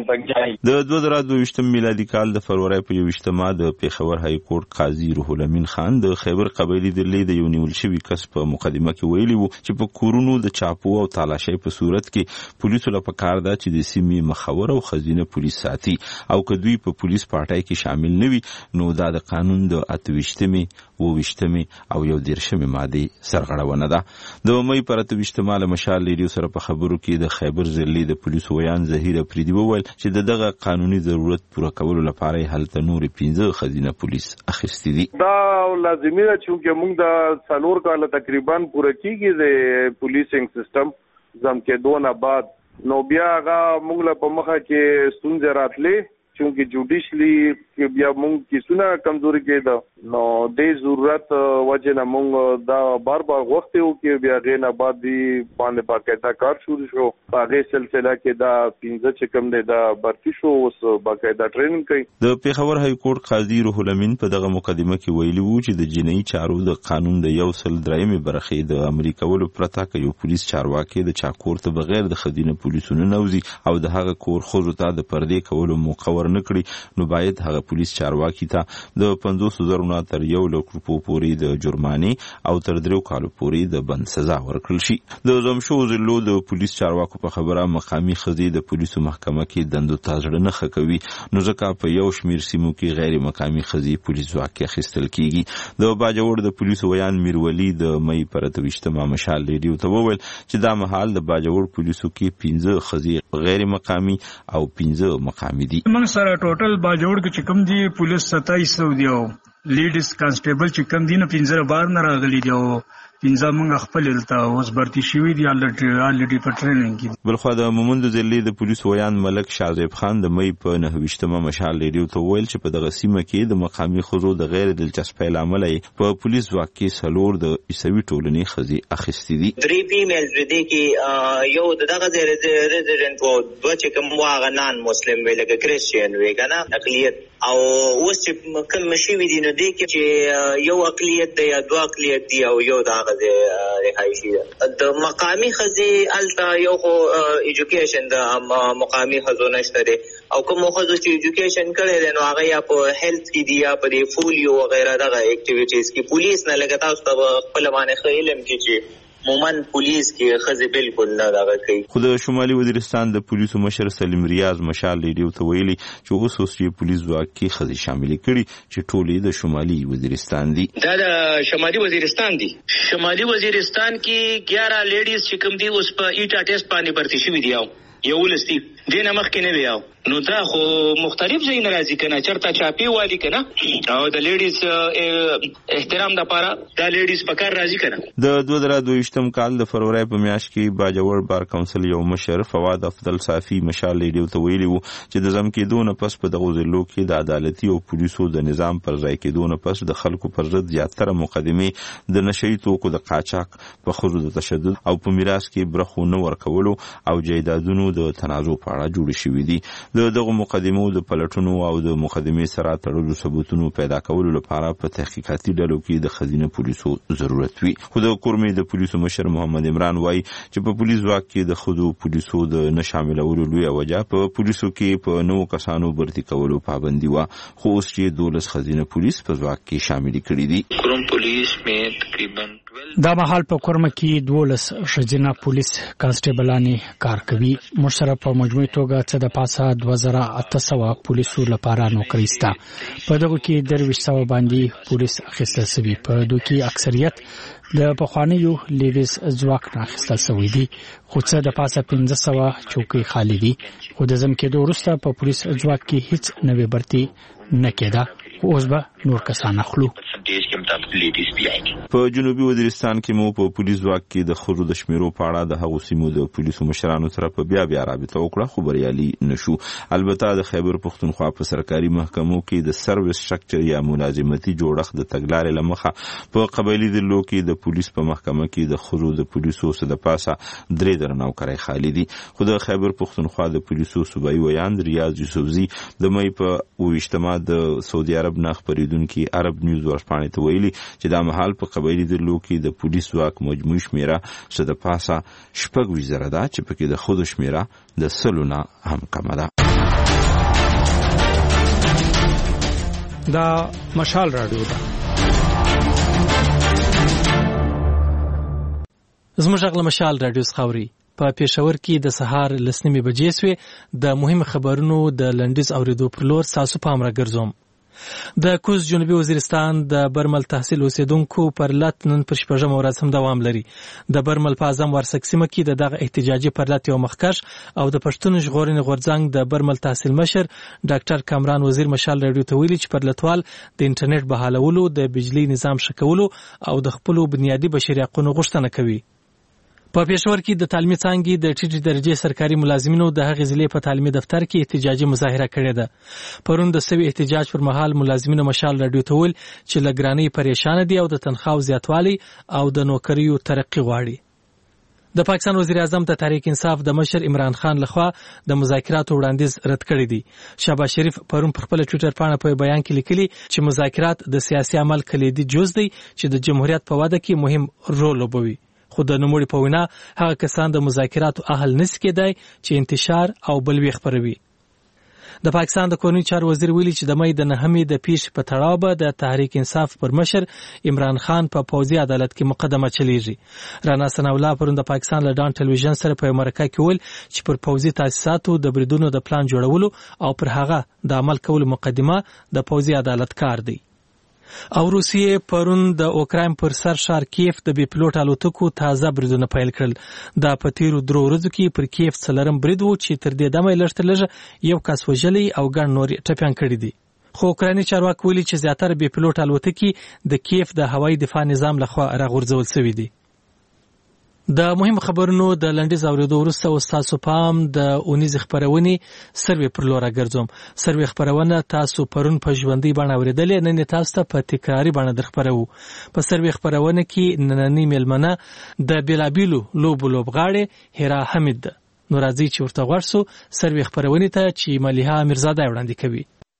Speaker 2: تک جای
Speaker 22: د دوه زره دوه میلادي کال د فروری په یوویشتمه ماه د پیښور های کورټ قاضي روح الامین خان د خیبر قبایلی دلې د یو نیول شوي کس په مقدمه کې ویلي وو چې په کورونو د چاپو او تالاشۍ په صورت کې پولیسو له پکار ده چې د سیمې مخور او خزینه پولیس ساتي او که دوی په پولیس پارټای کې شامل نه وي نو دا د قانون د اته ویشتمې اوه ویشتمې او یو دیرشمې مادې سرغړونه ده. د مې پر اته ویشتمه له مشال ریډیو سره په خبرو کې د خیبر ضلعې د پولیسو ویان ظهیر افریدي وویل چې د دغه قانوني ضرورت پوره کولو لپاره هلته نور پنځه خزینه پولیس اخیستي دي.
Speaker 4: دا لازمي ده چې موږ د څلور کال تقریبا پوره کیږي د پولیسینګ سیستم زم کې دونه بعد نو بیا هغه موږ له په مخه کې ستونزې راتلې چونکه جوډیشلی بیا موږ کیسونه کمزوري کېده نو د ضرورت وجه نه موږ دا بار بار وخت یو کې بیا غینه بعد دی باندې باقاعده کار شروع شو هغه سلسله کې دا پنځه چې کوم دی دا برتی شو اوس باقاعده ټریننګ کوي.
Speaker 22: د پیښور های کورټ قاضي روح الامین په دغه مقدمه کې ویلي وو چې د جنایي چارو د قانون د یو سل درېمې برخې د امریکاولو پرته کې یو پولیس چارواکي د چاکور ته بغیر د خدینه پولیسونو نوزي او د هغه کور خو ته د پردې کولو موقع ورنکړي نو باید هغه پولیس چارواکي ته د پنځوس زره نه تر یو لک روپو پورې د جرمانې او تر درو کالو پورې د بند سزا ورکړل شي. د زمشو ضلعو د پولیس چارواکو په خبره مقامي خزي د پولیسو محکمه کې دندو تاجړه نه خکوي نو ځکه په یو شمیر سیمو کې غیر مقامي خزي پولیس ځواک اخیستل کیږي. د باجوړ د پولیسو ویان میرولی د مې پر اته ویشتمه مشال ریډیو ته وویل چې دا مهال د باجوړ پولیسو کې پنځه خزي غیر مقامي او پنځه مقامي دي.
Speaker 23: موږ سره ټوټل باجوړ کې کوم دي پولیس ستایس سو دی او لیډیز کانسټیبل چې کم دي نه پنځه بار نه راغلي دی او پنځه موږ خپل لته اوس برتی شوی دی الریډي په ټریننګ کې.
Speaker 22: بلخو د مومند ضلعې د پولیس ویان ملک شاذیب خان د مې په نهه ویشتمه مشال ریډیو ته ویل چې په دغه سیمه کې د مقامي خزو د غیر دلچسپۍ له امله په پولیس ځواک کې څلور د عیسوي ټولنې خزي اخیستې دي.
Speaker 24: درې فیمیلز دي کې یو دغه ریزیډنټ وو دوه چې کوم واغ نان مسلم وی لکه کریسچین وی کنه اقلیت او اوس چې کوم مشوي دي نو دي کې چې یو اقلیت دی یا دوه اقلیت دی او یو دغه رهایشي د مقامي خزي التا یو خو ایجوکیشن د مقامي خزو نشته دي او کوم خزو چې ایجوکیشن کړي دي نو هغه یا په هیلث کې دی یا په فولیو وغیرہ دغه اکټیویټیز کې پولیس نه لګتا اوس په خپل باندې علم کې چې مومن پولیس کې خزه بالکل نه دغه کوي.
Speaker 22: خو د شمالي وزیرستان د پولیسو مشر سلیم ریاض مشال ریډیو ته ویلي چې اوس اوس چې پولیس ځواک کې خزه شامل کړي چې ټولې د شمالي وزیرستان دي.
Speaker 25: دا د شمالي وزیرستان دي. شمالي وزیرستان کې اګیاره لیډیز چې کوم دي اوس په ایټا ټیسټ باندې برتی شوي دي او یو لستی دینه مخکې نه ویاو نو دا خو مختلف ځای ناراضي کنه چرته چاپی والی کنه او د لیډیز احترام د پاره دا لیډیز پکار راضي کنه.
Speaker 22: د دوه زره دوه کال د فروری په میاشت کې باجوړ بار کونسل یو مشر فواد افضل صافي مشال ریډیو ته ویلي وو چې د زم کېدو نه پس په دغه ضلعو کې د عدالتي او پولیسو د نظام پر ځای کېدو نه پس د خلکو پر ضد زیاتره مقدمې د نشئی توکو د قاچاق په خزو د تشدد او په میراث کې برخو نه ورکولو او جایدادونو د تنازع په اړه جوړ شوې دي. د دغه مقدمو د پلټونو او د مقدمې سره تړلو ثبوتونو پیدا کولو لپاره په تحقیقاتي ډلو کې د خزینه پولیسو ضرورت وي. خو د کورمې د پولیسو مشر محمد عمران وایي چې په پولیس ځواک کې د خودو پولیسو د نشاملولو لوی وجه په پولیسو کې په نو کسانو برتی کولو پابندي و خو اوس چې دولس خزینه پولیس په ځواک کې شامل کړي دي.
Speaker 26: کورم پولیس مې تقریبا
Speaker 27: دا مهال په کورم کې دولس خزینه پولیس کانسټیبلانی کار کوي. مشرف په مجموعي توګه څه د پاسه دوه زره اته سوه پولیسو لپاره نوکري سته. په دغه کې درویشت سوه باندې پولیس اخیستل شوي. په دوی کې اکثریت د پخوانیو لیډیز ځواک نه اخیستل شوي دي خو څه د پاسه پنځه سوه چوکۍ خالي دي. خو د ځم کېدو وروسته په پولیس ځواک کې هیڅ نوې برتي نه کېده خو اوس به نور کسان اخلو.
Speaker 22: په جنوبي وزیرستان کې مو په پولیس ځواک کې د خزو د شمیرو په اړه د هغو سیمو د پولیسو مشرانو سره په بیا بیا رابطه وکړه خو بریالي نشو. البته د خیبر پښتونخوا په سرکاري محکمو کې د سرویس سټرکچر یا ملازمتي جوړښت د تګلارې لمخه په قبایلی ضلعو کې د پولیس په محکمه کې د خزو د پولیسو څخه د پاسه درې درې نوکرۍ خالي دي. خو د خیبر پښتونخوا د پولیسو صوبایي ویان ریاض یوسفزي د مې په اوه ویشتمه د سعودي عرب نه خبرېدونکي عرب نیوز ورځپاڼې ته ویلي چې دا مهال په قبایلی ضلعو کې د پولیس ځواک مجموعي شمیره څه د پاسه شپږ ویشت زره ده چې پکې د خودو شمیره د سلو نه هم کمه ده.
Speaker 21: دا مشال رادیو ده.
Speaker 1: زموږ غږ مشال رادیو خاوري په پېښور کې د سهار لسنیمې بجې سوې د مهم خبرونو د لنډیز اوریدو پر لور ساسو پام را ګرځوم. د کوز جنوبي وزیرستان د برمل تحصیل اوسیدونکو پر لات نن پر شپږمه ورځ هم دوام لري. د برمل په اعظم ورسک سیمه کې د دغه احتجاجي پر لات یو مخکش او د پښتون ژغورنې غورځنګ د برمل تحصیل مشر ډاکټر کامران وزیر مشال رادیو ته ویلي چې پر لاتوال د انټرنیټ بحالولو د بجلی نظام شکولو او د خپل بنیادی بشري حقوقو غوښتنه کوي. په پېښور کې د تعلیمي څانګې د ټیټې درجې سرکاري ملازمینو د هغې ضلع په تعلیمي دفتر کې احتجاجي مظاهره کړې ده. پرون د سوي احتجاج پر مهال ملازمینو مشال رادیو ته ویل چې له ګرانۍ پریشان دي او د تنخواو زیاتوالی او د نوکریو ترقي غواړي. د پاکستان وزیر اعظم د تحریک انصاف د مشر عمران خان لخوا د مذاکراتو وړاندیز رد کړی دی. شهباز شریف پرون په خپل ټوئیټر باندې په بیان کې لیکلي چې مذاکرات د سیاسي عمل کلیدي جز دی چې د جمهوریت په وده کې مهم رول لوبوي. خو د نوموړي په وینا هغه کسان د مذاکراتو اهل نشي کېدای چې انتشار او بلوي خپروي. د پاکستان د کورنۍ چارو وزیر ویلي چې د مې د نهمې د پیښ په تړاو به د تحریک انصاف پر مشر عمران خان په پوځي عدالت کې مقدمه چلیږي. رانا ثنا الله پرون د پاکستان له ډان ټلویزیون سره په مرکه کې ویل چې پر پوځي تاسیساتو د بریدونو د پلان جوړولو او پر هغه د عمل کولو مقدمه د پوځي عدالت کار دی. او روسیې پرون د اوکراین پر سر شهر کیف د بي پلوټ الوتکو تازه بریدونه پیل کړل. دا په تیرو درو ورځو کې پر کیف څلورم برید و چې تر دې دمه لږ تر لږه یو کس وژلی او ګڼ نور ټپیان کړي دي. خو اوکرایني چارواکي ویلي چې زیاتره بي پلوټ الوتکې د کیف د هوایي دفاع نظام لخوا راغورځول شوې دي. د مهم خبرونو د لنډیز اوریدو وروسته تاسو پام د اونیز خبرونه سروې پر لور راګرځوم. سروې خبرونه تاسو پرون په ژوندۍ باندې اوریدلې، نن تاسو ته په تکراری باندې درخبرو. په سروې خبرونه کې نننی ملمنه د بیلابیلو لوبو لوبغاړي هیرا حمید نو راځي چې ورته ورسو سروې خبرونه ته چې ملیحه امیرزاده وړاندې کوي.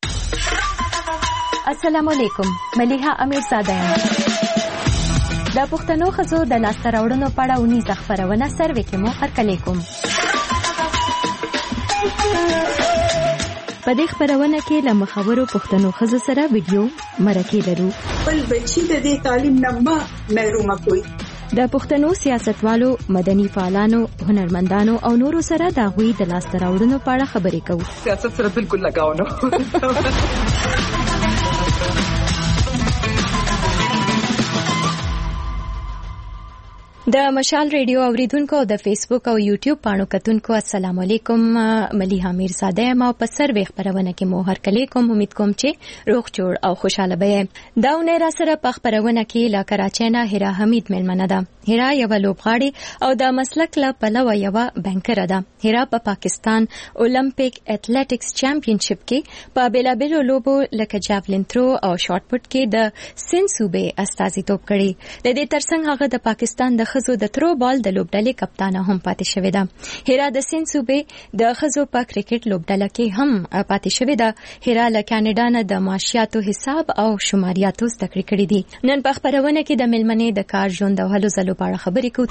Speaker 2: السلام علیکم، ملیحه امیرزاده یم. د پښتنو ښځو د لاسته راوړنو په اړه اونیزه خپرونه سروې کې مو هرکلی کوم. په دې خپرونه کې له مخورو پښتنو ښځو سره ویډیو مرکې لرو.
Speaker 3: بل بچي د دې تعلیم نه مه محرومه کوئ.
Speaker 2: د پښتنو سیاستوالو، مدني فعالانو، هنرمندانو او نورو سره د هغوی د لاسته راوړنو په اړه خبرې کوو.
Speaker 3: سیاست سره بالکل لګاو نه.
Speaker 2: د مشال ریډیو اوریدونکو او د فیسبوک او یوټیوب پاڼو کتونکو السلام علیکم. ملیحه امیرزاده ما په سروې خبرونه کې مو هرکلی کوم. امید کوم چې روغ جوړ او خوشاله به. دا ونه را سره په خبرونه کې لا کراچۍ نه هیرا حمید ملمنه ده. هیرا یو لوبغاړي او د مسلک لا پلوه یو بانکر ده. هیرا په پا پاکستان اولمپیک اتلټکس چمپionship کې په بیلابیلو لوبو لکه جاولین ترو او شارټ پټ کې د سند صوبې استازیتوب کړي. د دې ترڅنګ هغه د پاکستان د خزو د ترو بال د لوبډلې کپتانه هم پاتې شوې ده. هیرا د سند صوبې د خزو په کرکټ لوبډله کې هم پاتې شوې ده. هیرا له کاناډا نه د معاشياتو حساب او شماریاتو زده کړې کړې دي. نن په خبرونه کې د ملمنې د کار ژوند او هلو ځلو په اړه خبرې کوو.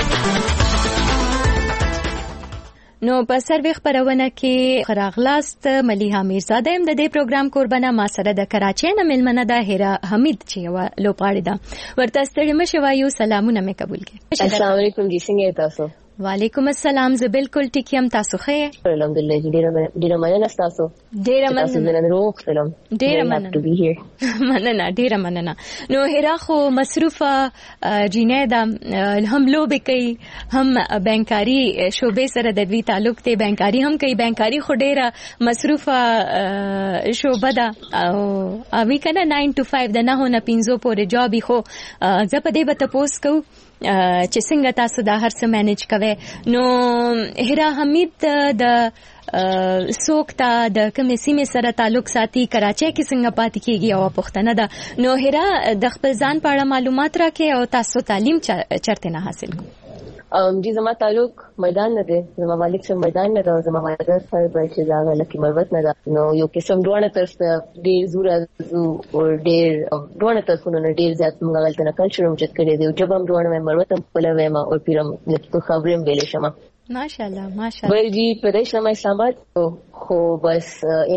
Speaker 2: نو په سروې خبرونه کې خراغلاست ملیحه امیرزاده هم د دې پروګرام قربانه. ما سره د کراچۍ نه ملمنه ده هیرا حمید چې یو لوبغاړی ده. ورته ستړي مشه وایو، سلامونه مې قبول کړئ.
Speaker 5: السلام علیکم جی، څنګه تاسو؟
Speaker 2: وعلیکم السلام، زه بالکل ټیک یم. تاسو ښه یې؟
Speaker 5: الحمدلله. ډیره ډیره مننه تاسو.
Speaker 2: ډیره مننه.
Speaker 5: تاسو نن روغ فلم.
Speaker 2: ډیره مننه. مننه ډیره مننه. نو هیرا خو مصروفه جینې ده، هم لوبې کوي، هم بانکاري شوبې سره د دوی تعلق دی. بانکاري هم کوي. بانکاري خو ډیره مصروفه شوبه ده او اوی کنه ناین ټو فایو د نهو نه پنځو پورې جابي. خو زه په دې به تپوس کوم چې څنګه تاسو دا هر څه مینج کوئ. نو هیرا حمید د سوکتا د کومې سیمې سره تعلق ساتي، کراچۍ کې څنګه پاتې کیږي او پښتنه ده. نو هیرا د خپل ځان په اړه معلومات راکړئ او تاسو تعلیم چرته نه حاصل کوئ؟
Speaker 5: ام جی زما تعلق میدان نه دی. زما والد سره میدان نه ده. زما والد سره به چې دا لکه مروت نه ده. نو یو قسم دوه طرف ته ډیر زوره زو او ډیر دوه طرفونو نه ډیر زیات موږ غلط نه کل شروع چت کړی دی. جبم دوه مې مروت په لوي ما او پیرم لکه خبرم ویلې شمه.
Speaker 2: ماشاءالله ماشاءالله.
Speaker 5: وای جی په دې سمای سمات خو بس اینا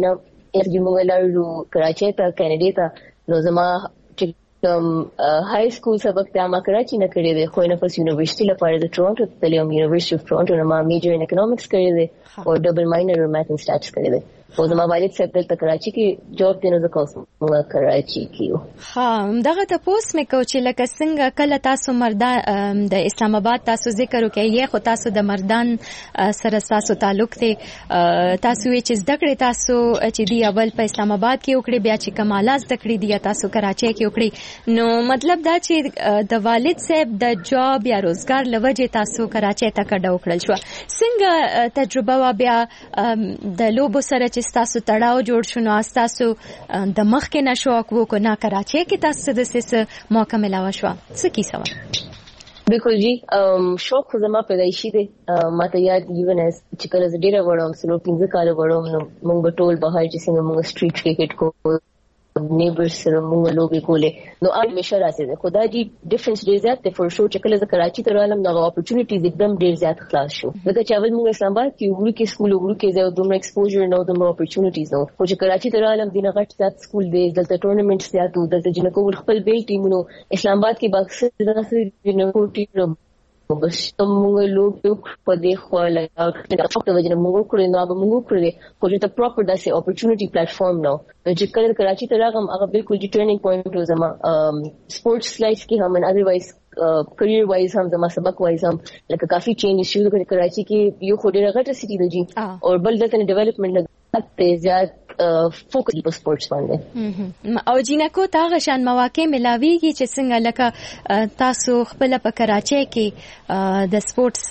Speaker 5: چې موږ لاړو کراچۍ ته کینیډا ته نو زما چې کوم های سکول سبق ته ما کراچۍ نه کړی دی خو نه پس یونیورسيټي لپاره د ټورنټو ته تلم یونیورسيټي اف ټورنټو نه ما میجر ان اکونومکس کړی دی او ډبل ماینر ان میث اینڈ سټاتس کړی دی او زما والد صاحب دلته کراچۍ کې جاب دی نو زه کوم کراچۍ کې
Speaker 2: ها دغه تاسو مې کو چې لکه څنګه کله تاسو مردان د اسلام آباد تاسو ذکر وکړئ خو تاسو د مردان سره تاسو تعلق دی تاسو چې زده کړې تاسو چې دی اول په اسلام آباد کې وکړي بیا چې کمالات زده کړې دی تاسو کراچۍ کې وکړي نو مطلب دا چې د والد صاحب د جاب یا روزګار لوجه تاسو کراچۍ ته کډه وکړل شو څنګه تجربه وا بیا د لوبو سره تاسو تړاو جوړ شنو تاسو د مخ کې نشو کو کو نه کراچۍ کې تاسو د سس موقع ملاوه شو څه کیسه و
Speaker 5: بالکل جی شوق خو زما پیدایشي دی ماته یاد ایون اس چې کله زه ډیره وړم سلو پنځه کال وړم نو موږ ټول بهر چې څنګه موږ سټریټ کرکټ کو نیبرز سره موږ لوبي کولې نو اړ مشه راځي خدا جی ډیفرنس ډیر زیات دی فور شو چې کله زه کراچۍ ته رالم نو اپورتونټیز एकदम ډیر زیات خلاص شو لکه چې اول موږ اسلام آباد کې وګړو کې سکول وګړو کې زه دومره ایکسپوژر نو دومره اپورتونټیز نو خو چې کراچۍ ته رالم دینه غټ زیات سکول دی دلته ټورنمنټس زیات دلته جنکو خپل بیل ټیمونو اسلام آباد کې باکس دغه جنکو ټیم بس موږ لوګ په دې خو لا فقط وجه موږ کړی نو به موږ کړی خو چې ته پراپر داسې اپورتونټی پلیټ فارم نو چې کله کراچۍ ته راغم هغه بالکل د ټریننګ پوینټ و زما سپورتس لایف کې هم ان ادروایز کریئر وایز هم زما سبق وایز هم لکه کافي چینج شو د کراچۍ کې یو خو ډیره غټه سټی دی جی او بل دلته ډیولپمنٹ ته زیات فوکس په سپورتس باندې
Speaker 2: او جنکو ته غشان مواقع ملاويږي چې څنګه لکه تاسو خپل په کراچۍ کې د سپورتس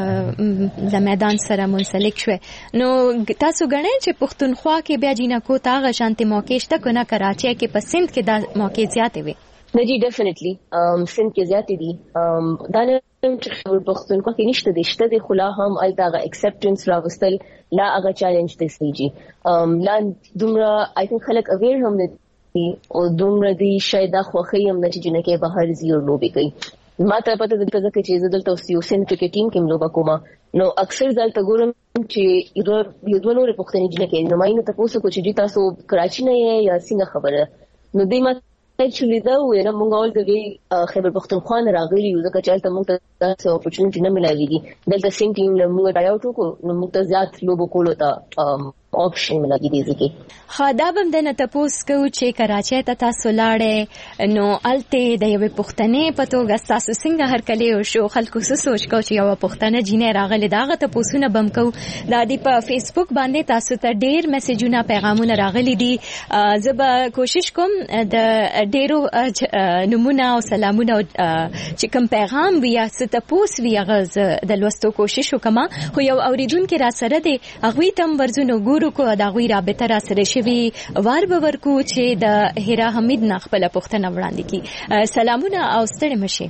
Speaker 2: د میدان سره منسلک شوه نو تاسو غنئ چې پښتونخوا کې بیا جنکو ته غشان ته موقع شته کنه کراچۍ کې په سند کې د موقع زیاتې وي
Speaker 5: نه جی ډیفینیټلی سند کې زیاتې دي دا نه چې پښتونخوا کې نشته دي شته دي خلا هم الته اکسپټنس راوستل لا هغه چیلنج دی سيجي لا دومره آی تھنک خلک اویر هم دي او دومره دي شاید خوخي هم نه چې جنکه بهر زیور لوبي کوي ما ته پته ده چې چې دلته اوسې سند کرکټ ټیم کې لوبا کومه نو اکثر دلته ګورم چې یو یو دوه نور پښتني جنکه نو ماینه تاسو کو چې تاسو کراچۍ نه یا څنګه خبره نو دوی ما actually دا وینا موږ اول د خیبر پختونخوا نه راغلي یو ځکه چې تاسو موږ ته تاسو اپورتونټی نه ملایږي دلته سیم ټیم له موږ ډای اوټ وکړو نو موږ ته زیات لوبو کولو ته آپشن ملګری دي ځکه
Speaker 2: خدابم د نتپوس کو چې کراچۍ ته تاسو لاړې نو الته د یو پښتنې په توګه تاسو څنګه هر کله یو شو خلکو څه سوچ کو چې یو پښتنه جینې راغله داغه ته پوسونه بم کو د دې په فیسبوک باندې تاسو ته ډیر میسجونه پیغامونه راغلي دي زه به کوشش کوم د ډیرو نمونه او سلامونه چې کوم پیغام ویا ست پوس ویا غز د لوستو کوشش وکم خو یو اوریدونکو را سره دی هغه تم ورزونو ګورو کو دا غوی رابطه را سره شوی وار به ورکو چې د هیرا حمید نه خپل پښتنه وړاندې کی سلامونه او ستړي مشه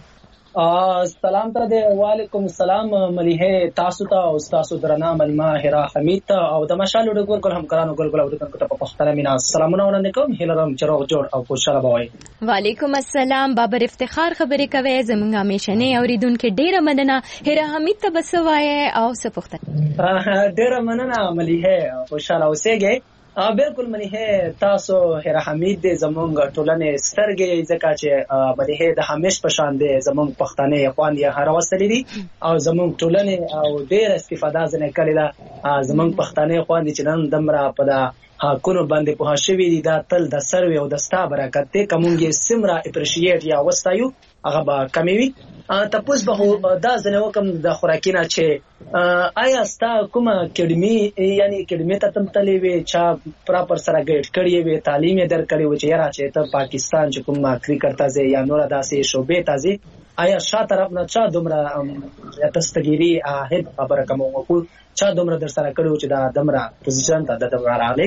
Speaker 7: سلام ته دی وعلیکم السلام مليحه تاسو ته او تاسو درنه ملما هیرا حمید ته او د مشال ډګور کول هم کرانو ګل ګل او دغه ته په پښتنه مینا سلامونه وړاندې کوم هیلرم چروغ جوړ او خوشاله بوي
Speaker 2: وعلیکم السلام بابر افتخار خبرې کوي زمونږه همیشنه اوریدونکو ډیره مننه هیرا حمید ته بسوای او څه پښتنه
Speaker 7: ډیره مننه مليحه خوشاله اوسېږئ بالکل مليحه تاسو هیرا حمید د زمونږ ټولنې سترګې ځکه چې مليحه د همیش په شان دي زمونږ پښتنې خوان یې هر وسلې دي او زمونږ ټولنې او ډېر استفاده ځنه کړې ده زمونږ پښتنې خوان دي چې نن دمره په دا حقونو باندې په شوی دي دا تل د سروي او د ستا برکت ته کومږي سمرا اپریشیټ یا وستایو هغه به کمیوي تاسو به دا ځنه وکم د خوراکینه چې آیا ستا کومه اکیډمي یعنی اکیډمي ته تم تللی وي چې پراپر سره ګایډ کړی وي تعلیم یې درکړی و چې یاره چې ته پاکستان چې کومه کرکټ ته یا نور داسې شوبې ته آیا شا طرف نه چا دومره تستګيري هیڅ خبره کوم وکړو چا دومره در سره کړو چې دا دمره پوزیشن ته د دمره راغلی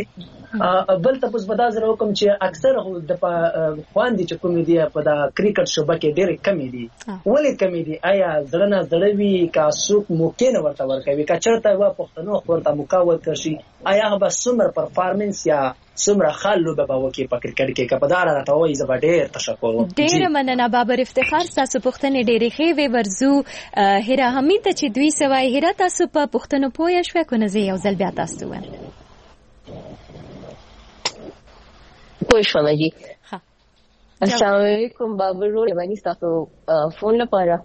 Speaker 7: بل تاسو په داس راو کوم چې اکثر د خوان دي چې کوم دي په دا کرکټ شوبه کې ډېر کمی دي ولې کمی دي آیا ځړنه ځړوي کا سوق موکې نه ورته ورکوي کا چرته وا پښتنو ورته مقاومت کوي آیا به سمر پرفارمنس یا سمره خالو به وکي په کرکټ کې کپدار راته وایي زبر ډېر تشکر
Speaker 2: ډېر مننه بابر افتخار تاسو پښتنې ډېرې خې وی ورزو هیرا حمید چې دوی سوای هیرا تاسو په پښتنو پوهه شو کو نه زی یو ځل بیا تاسو وایم
Speaker 5: پوه شوم جی. السلام علیکم بابر رو باندې تاسو فون لپاره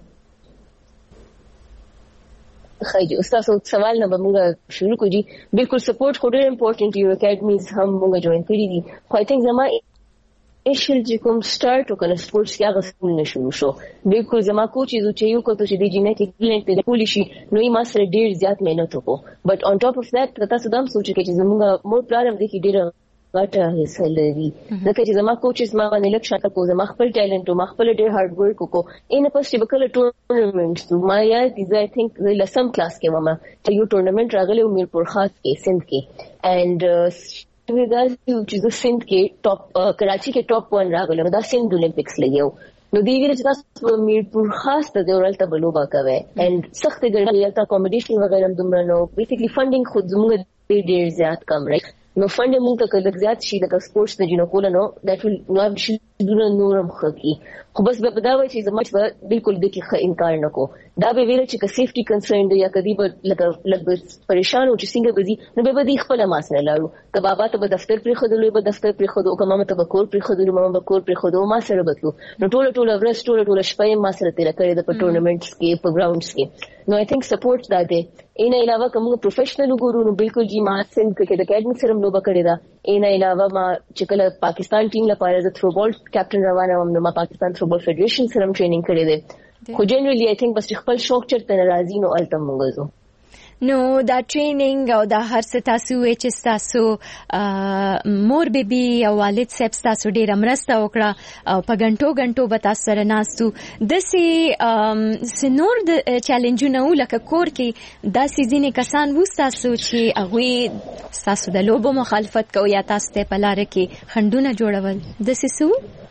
Speaker 5: خیلی استاد سوال نه موږ شروع کوو جی. بالکل سپورټ خو ډېر امپورټنت یو اکیډمیز هم موږ جوائن کړی دي خو آی تھنک زما ایشل چې کوم سٹارټ وکړ سپورټس کې هغه سکول نه شروع شو. بالکل زما کوچ چې یو کوته چې د جینټیک ټیلنټ په پولیشي نو یې ما سره ډېر زیات مهنت وکړو بټ اون ټاپ اف دیٹ تاسو دا سوچ کې چې زموږ مور پلان هم دي کې ډېر غټه حصہ لري ځکه چې زما کوچز ما باندې لک شاته کو زما خپل ټیلنټ او ما خپل ډېر هارد ورک وکړو ان پس چې بکله ټورنمنټس ما یا دي آی تھنک لسم کلاس کې ومه چې یو ټورنمنټ راغلی میرپور خاص کې سند کې اینڈ ویدا چې سند کې ټاپ کراچي کې ټاپ ون راغلی دا سند اولمپکس لګیو نو دی ویل چې تاسو میرپور خاص ته ورلته بلوبا کوي اینڈ سخت ګړې یلته اکوموډیشن وغیرہ دومره نو بیسیکلی فندینګ خود زموږ ډېر زیات کم راځي نو فند موږ ته کله زیات شي لکه سپورتس د جنو کول نو دیٹ ول نو شي دونه نورم خکی خو بس به دا وایي چې زموږ بالکل د کې انکار نکو دا به ویل چې که سیفټي کنسرن دی یا کدی به لکه لکه پریشان او چې څنګه بزي نو به به خپل ماس نه لاړو که بابا ته به دفتر پرې خدلو به دفتر پرې خدو که ماما ته به کور پرې خدلو ماما به کور پرې خدو ما سره بتلو نو ټول ټول ورځ ټول ټول شپه ما سره تیر کړی د په ټورنمنټس کې په ګراوندز کې نو آی تھنک سپورټ دا دی. ان علاوه کوم پروفیشنل ګورو نو بالکل جی ما سند کرکټ اکیډمي سره نو بکړی دا. ان علاوه ما چې کله پاکستان ټیم لپاره د تھرو بال کیپټن روانه وم نو ما پاکستان تھرو بال فدریشن سره ټریننګ کړی دی خو جنرالي آی تھنک بس خپل شوق چرته ناراضي نو الته مونږ زو
Speaker 2: نو دا ټریننګ او دا هر څه تاسو چې تاسو مور بیبي او والد صاحب تاسو ډیر مرسته وکړه او په غنټو غنټو به تاسو سره ناستو د سي سنور د چیلنجونه لکه کور کې دا سيزينه کسان وو تاسو چې هغه تاسو د لوبو مخالفت کوي یا تاسو ته په لار کې خندونه جوړول د سيسو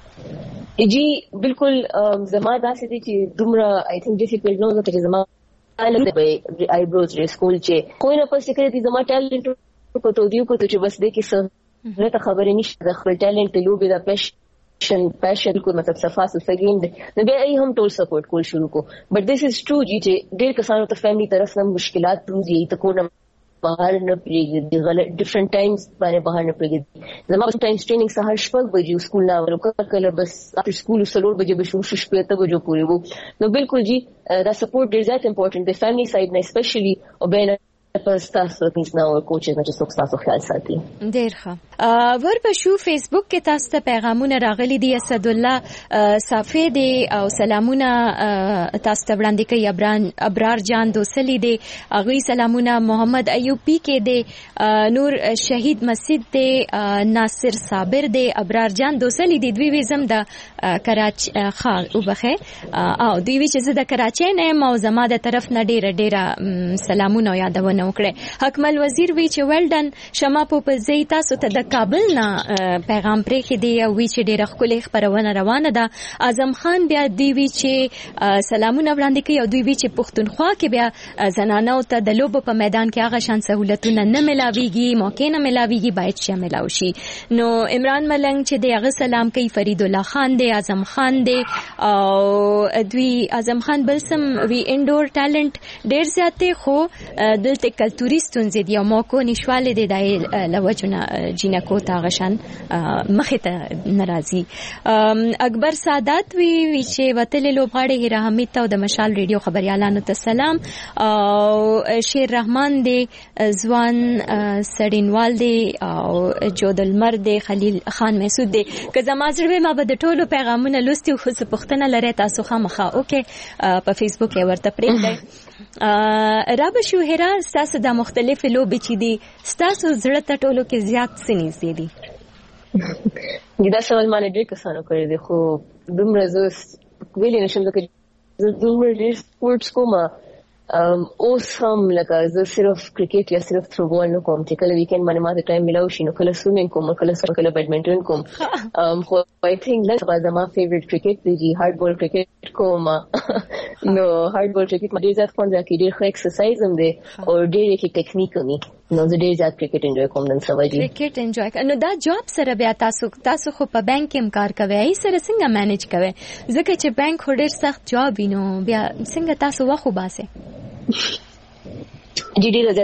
Speaker 5: جی بالکل زما دا سې چې دومره آی تھنک ډیفیکلټ نو چې زما الګ به آیبروز ری سکول چې کوئی نه پس کې دي زما ټیلنټ کو ته دیو کو ته بس دې کې څه نه ته خبرې نشته د خپل ټیلنټ لوبي د پېشن پېشن کو مطلب صفاسو سګین نو به ای هم ټول سپورټ کول شروع کو بٹ دیس از ټرو جی چې ډېر کسانو ته فیملی طرف نه مشکلات پروزي ته کو نه بهر نه پریږدي غلط ډیفرنٹ ټایمز باندې بهر نه پریږدي زما ټایمز ټریننګ سهار شپږ بجې سکول نه ورکو کله بس افټر سکول سلور بجې به شو شپږ ته بجو پورې وو نو بالکل جی دا سپورټ ډیر زیات امپورټنت دی فیملی سایډ نه اسپیشلی او بین پس تاسو پینځ نو کوچز نه چې تاسو خیال ساتي
Speaker 2: ډیر ښه ورپښو فیسبوک کې تاسو ته پیغامونه راغلي دي اسد الله صافی دی او سلامونه تاسو ته وړاندې کوي ابران ابرار جان دوسلی دی اغوی سلامونه محمد ایوبی کې دی نور شهید مسجد دی ناصر صابر دی ابرار جان دوسلی دی دوی وزم د کراچي خاغ وبخه او دوی چې زه د کراچي نه ما زما د طرف نه ډیره ډیره سلامونه یادونه وکړه. حکمل وزیر وی چې ولډن شمه په زی تاسو ته د کابل نه پیغام پرې کې دی او وی چې ډیره خپل خبرونه روانه ده. اعظم خان بیا دی وی چې سلامونه وړاندې کوي او دوی وی چې پښتونخوا کې بیا زنانو ته د لوبو په میدان کې هغه شان سہولتونه نه ملاويږي موقع نه ملاويږي باید چې ملاو شي. نو عمران ملنګ چې دی هغه سلام کوي فرید الله خان دی اعظم خان دی او دوی اعظم خان بلسم وی انډور ټیلنټ ډیر زیات خو دلته کلتوري ستونزې دی او موکو نشواله دی د لوجنه جنکو تا غشن مخه ته ناراضي. اکبر سادات وی وی چې وتل لوبغاړي هیره حمید ته د مشال ریډیو خبريالانو ته سلام او شیر رحمان دی ځوان سړینوال دی او جودل مرد دی خلیل خان محسود دی که زمازړوي ما به د ټولو پیغامونه لوستي خو څه پښتنه لري تاسو خامخا اوکې په فیسبوک کې ورته پرېږدئ. راب شوهرا ستاسو د مختلف لوبې چې دي ستاسو زړه ته ټولو کې زیات څه نږدې دي؟
Speaker 5: دا سوال ما نه ډېر کسانو کړی دی خو دومره زه ویلی نشم ځکه زه دومره ډېر سپورټس کوم اوس هم لکه زه صرف کرکټ یا صرف تھرو بال نه کوم چې کله ویکند باندې ماته ټایم ملاو شي نو کله سویمینګ کوم کله کله بیډمنټن کوم خو آی تھنک لکه زما فیوریټ کرکټ دی جی هارد بال کرکټ کوم نو هارد بال کرکټ ما ډېر زیات خوند راکوي ډېر ښه ایکسرسایز هم دی او ډېر یې ټیکنیک هم نو زه ډېر زیات کرکټ انجوای کوم نن سبا جی
Speaker 2: کرکټ انجوای نو دا جاب سره بیا تاسو تاسو خو په بانک کې کار کوي ای سره څنګه مینج کوي ځکه چې بانک ډېر سخت جاب وینو بیا څنګه تاسو واخو باسه
Speaker 5: جی ډېر زیات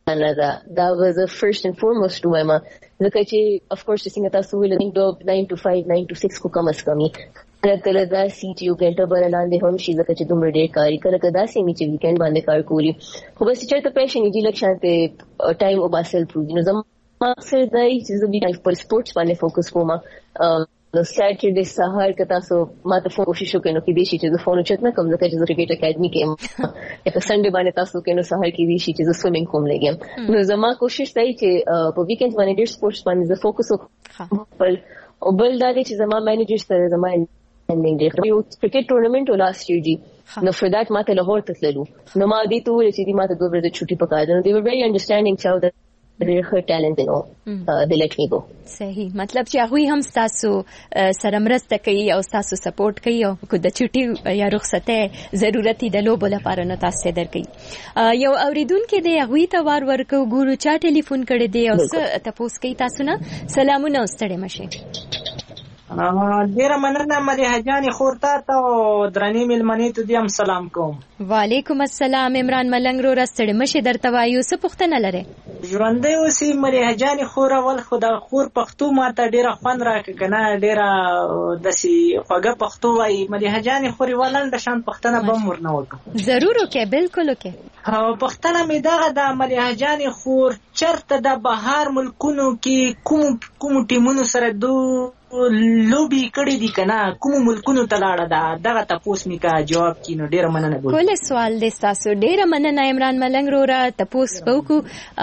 Speaker 5: نه دا دا was the first and foremost وایم ځکه چې of course څنګه تاسو ویل د nine to five nine to six کو کم از کمی کله دا سی چې یو ګنټه باندې هم شي ځکه چې دومره ډېر کاری کله کدا سي می چې ویکند باندې کار کولی خو بس چې ته پېښې نه دي لکه شانته ټایم او باسل پروګ نو زما اکثر دای چې زه به په سپورتس باندې فوکس کوم نو ساترډے سهار که تاسو ما ته فون کوشش وکړئ نو کې دې شي چې زه فون چت نه کوم ځکه چې زه کرکټ اکیډمي کې یم که سنډے باندې تاسو کې نو سهار کې دې شي چې زه سویمینګ کوم لګم نو زما کوشش دی چې په ویکند باندې ډېر سپورتس باندې زه فوکس وکړم او بل دا دی چې زما مینیجر سره زما یو کرکټ ټورنمنت لاست ییر جی نو فور دیٹ ما ته لاهور ته تللو نو ما دې ته وویل چې دې ما ته دوه ورځې چھټي پکار ده نو دې ور ویری انډرسټانډینګ چاو ډېر ښه ټالنت دی نو د لیټ می گو
Speaker 2: صحیح مطلب چې هغه هم تاسو سره مرسته کوي او تاسو سپورټ کوي او کو د چټي یا رخصته ضرورت د لوبو لپاره نه تاسو درکې یو اوریدونکو دی هغه ته وار ورکو ګورو چا ټلیفون کړی دی او څه تاسو کوي تاسو نه سلامونه واستړې مشه
Speaker 8: ډیره مننه مریه جانې خور ته او درنې ملمنې ته دې هم سلام کوم
Speaker 2: وعلیکم السلام عمران ملنګ رو راستړې مشه درته وایو څه پوښتنه لري
Speaker 8: ژوندې اوسې مریه جانې خور ول خدا خور پښتو ماته ډیره خوند راکړه کنه ډیره داسې خوږه پښتو وایي مریه جانې خوري ولن د شان پښتنه به ورنه وکړه
Speaker 2: ضرور وکړه بالکل وکړه
Speaker 8: او پښتنه مې دغه د مریه جانې خور چرته د بهر ملکونو کې کوم کوم ټیمونو سره دو لوبي کړي دي کنه کوم ملکونو ته لاړه ده دغه تاسو میکا جواب کینو ډیره مننه ګول
Speaker 2: کول سوال دې تاسو ډیره مننه عمران ملنګ رو را تاسو وکړو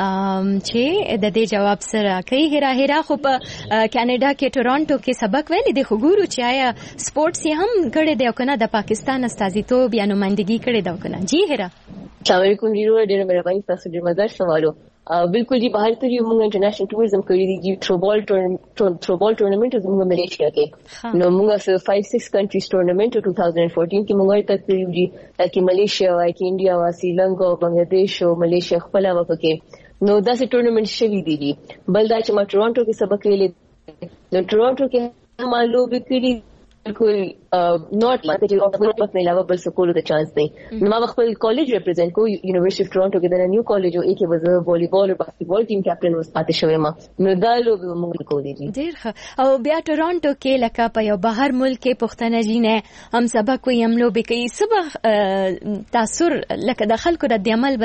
Speaker 2: چې د دې جواب سره کوي هرا هرا خو په کینیډا کې ټورانټو کې سبق ویلي دی خو ګورو چې آیا سپورتس یې هم کړي دی او کنه د پاکستان استازیتوب یا نمائندګي کړي دا کنه جی هرا
Speaker 5: السلام علیکم ډیره ډیره مهرباني تاسو ډیر مزه سوالو بالکل جی باہر تو موږ انټرنیشنل ټوریزم کړی دی جی تھروبال تھروبال ټورنمنټ موږ ملیشیا کې نو موږ سره five six countries ټورنمنټ twenty fourteen کې موږ تک جی کې ملیشیا وای کې انډیا وا سریلانکا او بنگلاديش او ملیشیا خپل وکړي نو دا سه ټورنمنټ شوی دی جی بل دا چې ما ټورانټو کې سبق ویلې نو ټورانټو کې معلومه کړی بالکل نوٹ ماته چې خپل وخت نه علاوه بل څه کولو ته چانس دی نو ما خپل کالج ریپرزینټ کو یونیورسيټي اف ټورانټو کې د نیو کالج او کې وزه والیبال او باسکټبال ټیم کیپټن اوس پاتې شوی ما نو دا لوبه موږ کولې دي
Speaker 2: ډیر ښه او بیا ټورانټو کې لکه په یو بهر ملک کې پښتنه جینه هم سبق وي هم لوبه کوي سبا تاثیر لکه د خلکو د عمل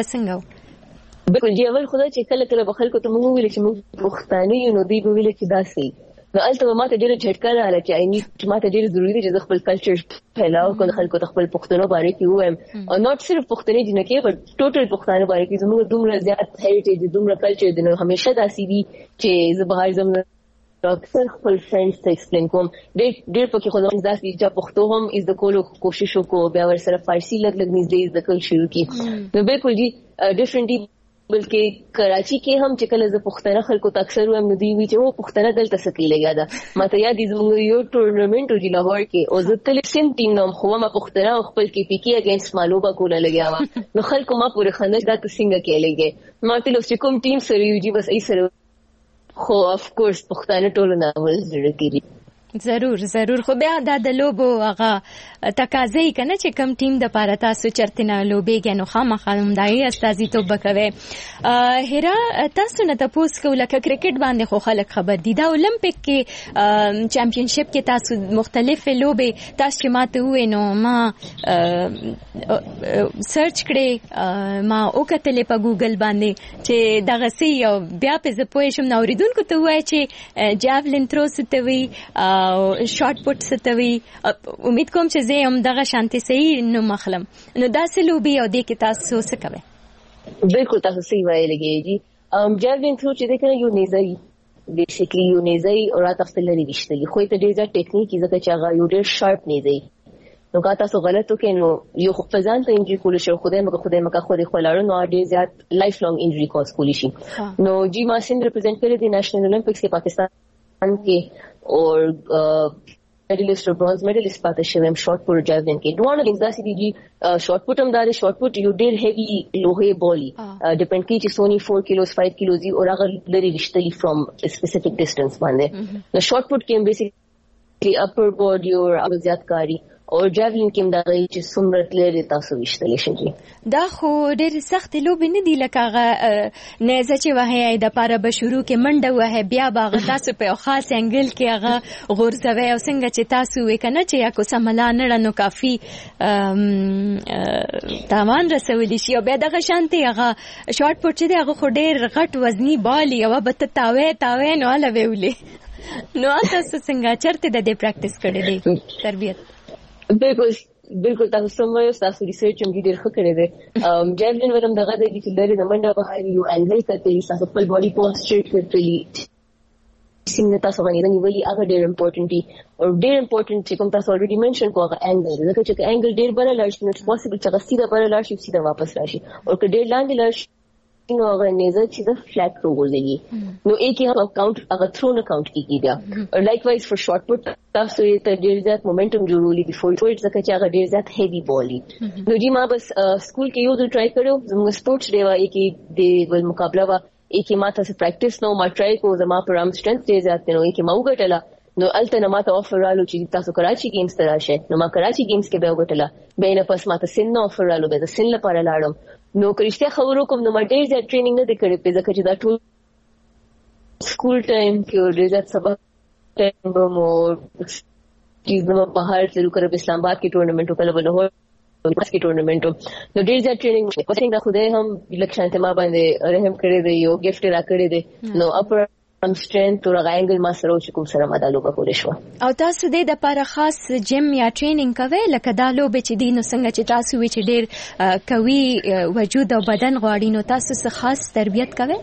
Speaker 2: بسنګو
Speaker 5: بالکل دی اول خدای چې کله کله بخلکو ته موږ ویل چې موږ پښتانه یو نو دی به ویل چې داسې نو البته ما ته ډیره جھٹکا رااله چې اېنی چې ما ته ډیره ضروری دی چې خپل کلچر پھیلاو کول خلکو ته خپل پښتنو باره کې وایم او نوٹ صرف پښتني جن کې بټ ټوټل پښتانه باره کې زموږ دومره زیات هریټیج دومره کلچر دی نو همیشه داسې دي چې زه بهر زم اکثر خپل فرندز ته ایکسپلین کوم ډېر ډېر پکې خو زموږ داسې چې پښتو هم از د کولو کوشش وکړو بیا ور سره فارسی لګ لګ نږدې از د کول شروع کی نو بالکل جی ډیفرنټلی بلکې کراچي کې هم چې کله ز پښتنه خلکو ته اکثر وایم نو دی وی چې او پښتنه دلته سکی لګیا ده ماته یاد دي زموږ یو ټورنمنت او لاهور کې او زه تل سیم ټیم نوم خو ما پښتنه خپل کې پی کې اگینست مالوبا کوله لګیا و نو خلکو ما پورې خنده دا څنګه کې لګي ما ته لوس کوم ټیم سره یو جی بس ای سره خو اف کورس پښتنه ټول نه ول زړه کېږي
Speaker 2: ضرور ضرور خو بیا د لوبو هغه تقاضا یې کنه چې کم ټیم د پاره تاسو چرته نه لوبېږي نو خامخا هم دای استازیتوب وکوي هرا تاسو نه تاسو کوله کرکټ باندې خو خلک خبر دي دا اولمپیک کې چمپionship کې تاسو مختلف لوبې تاسو چې ماته وې نو ما سرچ کړې ما وکتلې په ګوګل باندې چې دغه سي او بیا په زپوي شم نو ریدونکو ته وای چې جاولین تھرو ستوي او شارټ پټ ستوي امید کوم چې زه هم دغه شانتي صحیح نو مخلم نو دا سلوبي او د کی تاسو څه کوي
Speaker 5: بالکل تاسو صحیح وایلګي جی ام جاولین تھرو چې دغه یو نیزای بیسیکلی یو نیزای او رات خپل لري وشتلی خو ته ډیر ځا ټیکنیک زکه چې هغه یو ډیر شارپ نیزای نو کا تاسو غلط وکړئ نو یو خو ځان ته انجری کول شي خدای مګه خدای مګه خو دې خلاړو نو ډیر زیات لایف لانګ انجری کوز کولی شي نو جی ما سند ریپرزینټ کړی دی نېشنل اولمپکس کې پاکستان کې اور میډلیسټ او برونز میډلیسټ پاتې شوی هم شارټ پوټ جاولین کې دوه نه داسې دي شارټ پوټ هم دا دی شارټ پوټ یو ډیر هیوی لوهه بولي ډیپند کوي چې سونی four kilos five kilos دی او هغه لري رښتلی فرام سپیسیفیک ډیسټنس باندې نو شارټ پوټ کې بیسیکلی اپر باډي او زیات کاری او جاولین کې دا غي چې څومره لري تاسو وشتل شي.
Speaker 2: دا خو ډېر سخت لوبې نه دي لکه هغه نه چې وهي د پاره به شروع کې منډه وهي بیا باغ تاسو په خاص انګل کې هغه غورځوي او څنګه چې تاسو وکنه چې یا کو سملا نه نو کافي تاوان رسولي شي او بیا دغه شانتي هغه شارټ پټ چې هغه خو ډېر غټ وزنی بالي او به تاوي تاوي نو لا ویولې نو تاسو څنګه چرته د دې پریکټیس کړې دي تربیت؟
Speaker 5: بالکل بالکل تاسو سموي تاسو ریسرچ هم ډیر ښه کړی دی. جاولین ورم دغه د چې لري د منډه په هاي یو انګل کته تاسو خپل باډي پوسچر کوي څنګه تاسو باندې نیولې هغه ډیر امپورټنت دی او ډیر امپورټنت چې کوم تاسو اوريدي منشن کوه انګل ځکه چې انګل ډیر بل لارښ نو پوسیبل چې سیده بل لارښ سیده واپس راشي او که ډیر لاندې لارښ نو هغه نیزه چې د فلیټ روغلېږي نو یک یې اکاونټ هغه تھرون اکاونټ کیږي بیا او لایک وایز فور شارټ پټ تاسو یې ته ډیر زیات مومنټم جوړولې بیفور ټوټ ځکه چې هغه ډیر زیات هیوی بالي نو جی ما بس سکول کې یو ځل ټرای کړو زموږ سپورټس ډے وا کې د ول مقابله وا کې ما تاسو پریکټیس نو ما ټرای کو زما پرام سټرنث ډیر زیات نو کې ما وګټله نو الته نه ماته افر رالو چې تاسو کراچي گیمز ته راشه نو ما کراچي گیمز کې به وګټله به نه پس ماته سین نو افر رالو به سین لپاره لاړم نو کریشته خبرو کوم نو ما ډیر زیات ټریننګ نه کړې په ځکه چې دا ټول سکول ټایم کې ډیر زیات سبق ټایم به مو چې زما په هر څه کړو په اسلام آباد کې ټورنمنت وکړل بل هو پس کې ټورنمنت نو ډیر زیات ټریننګ په څنګه خدای هم لکشانته ما باندې رحم کړی دی یو گیفت را کړی دی نو اپر ام سټرنث او انګل ما سره چې کوم سره مدالو به کولې شو.
Speaker 2: او تاسو دې د لپاره خاص جیم یا ټریننګ کوي لکه دا لوبه چې دین څنګه چې تاسو وی چې ډیر کوي وجود او بدن غواړي نو تاسو څه خاص تربیت کوي؟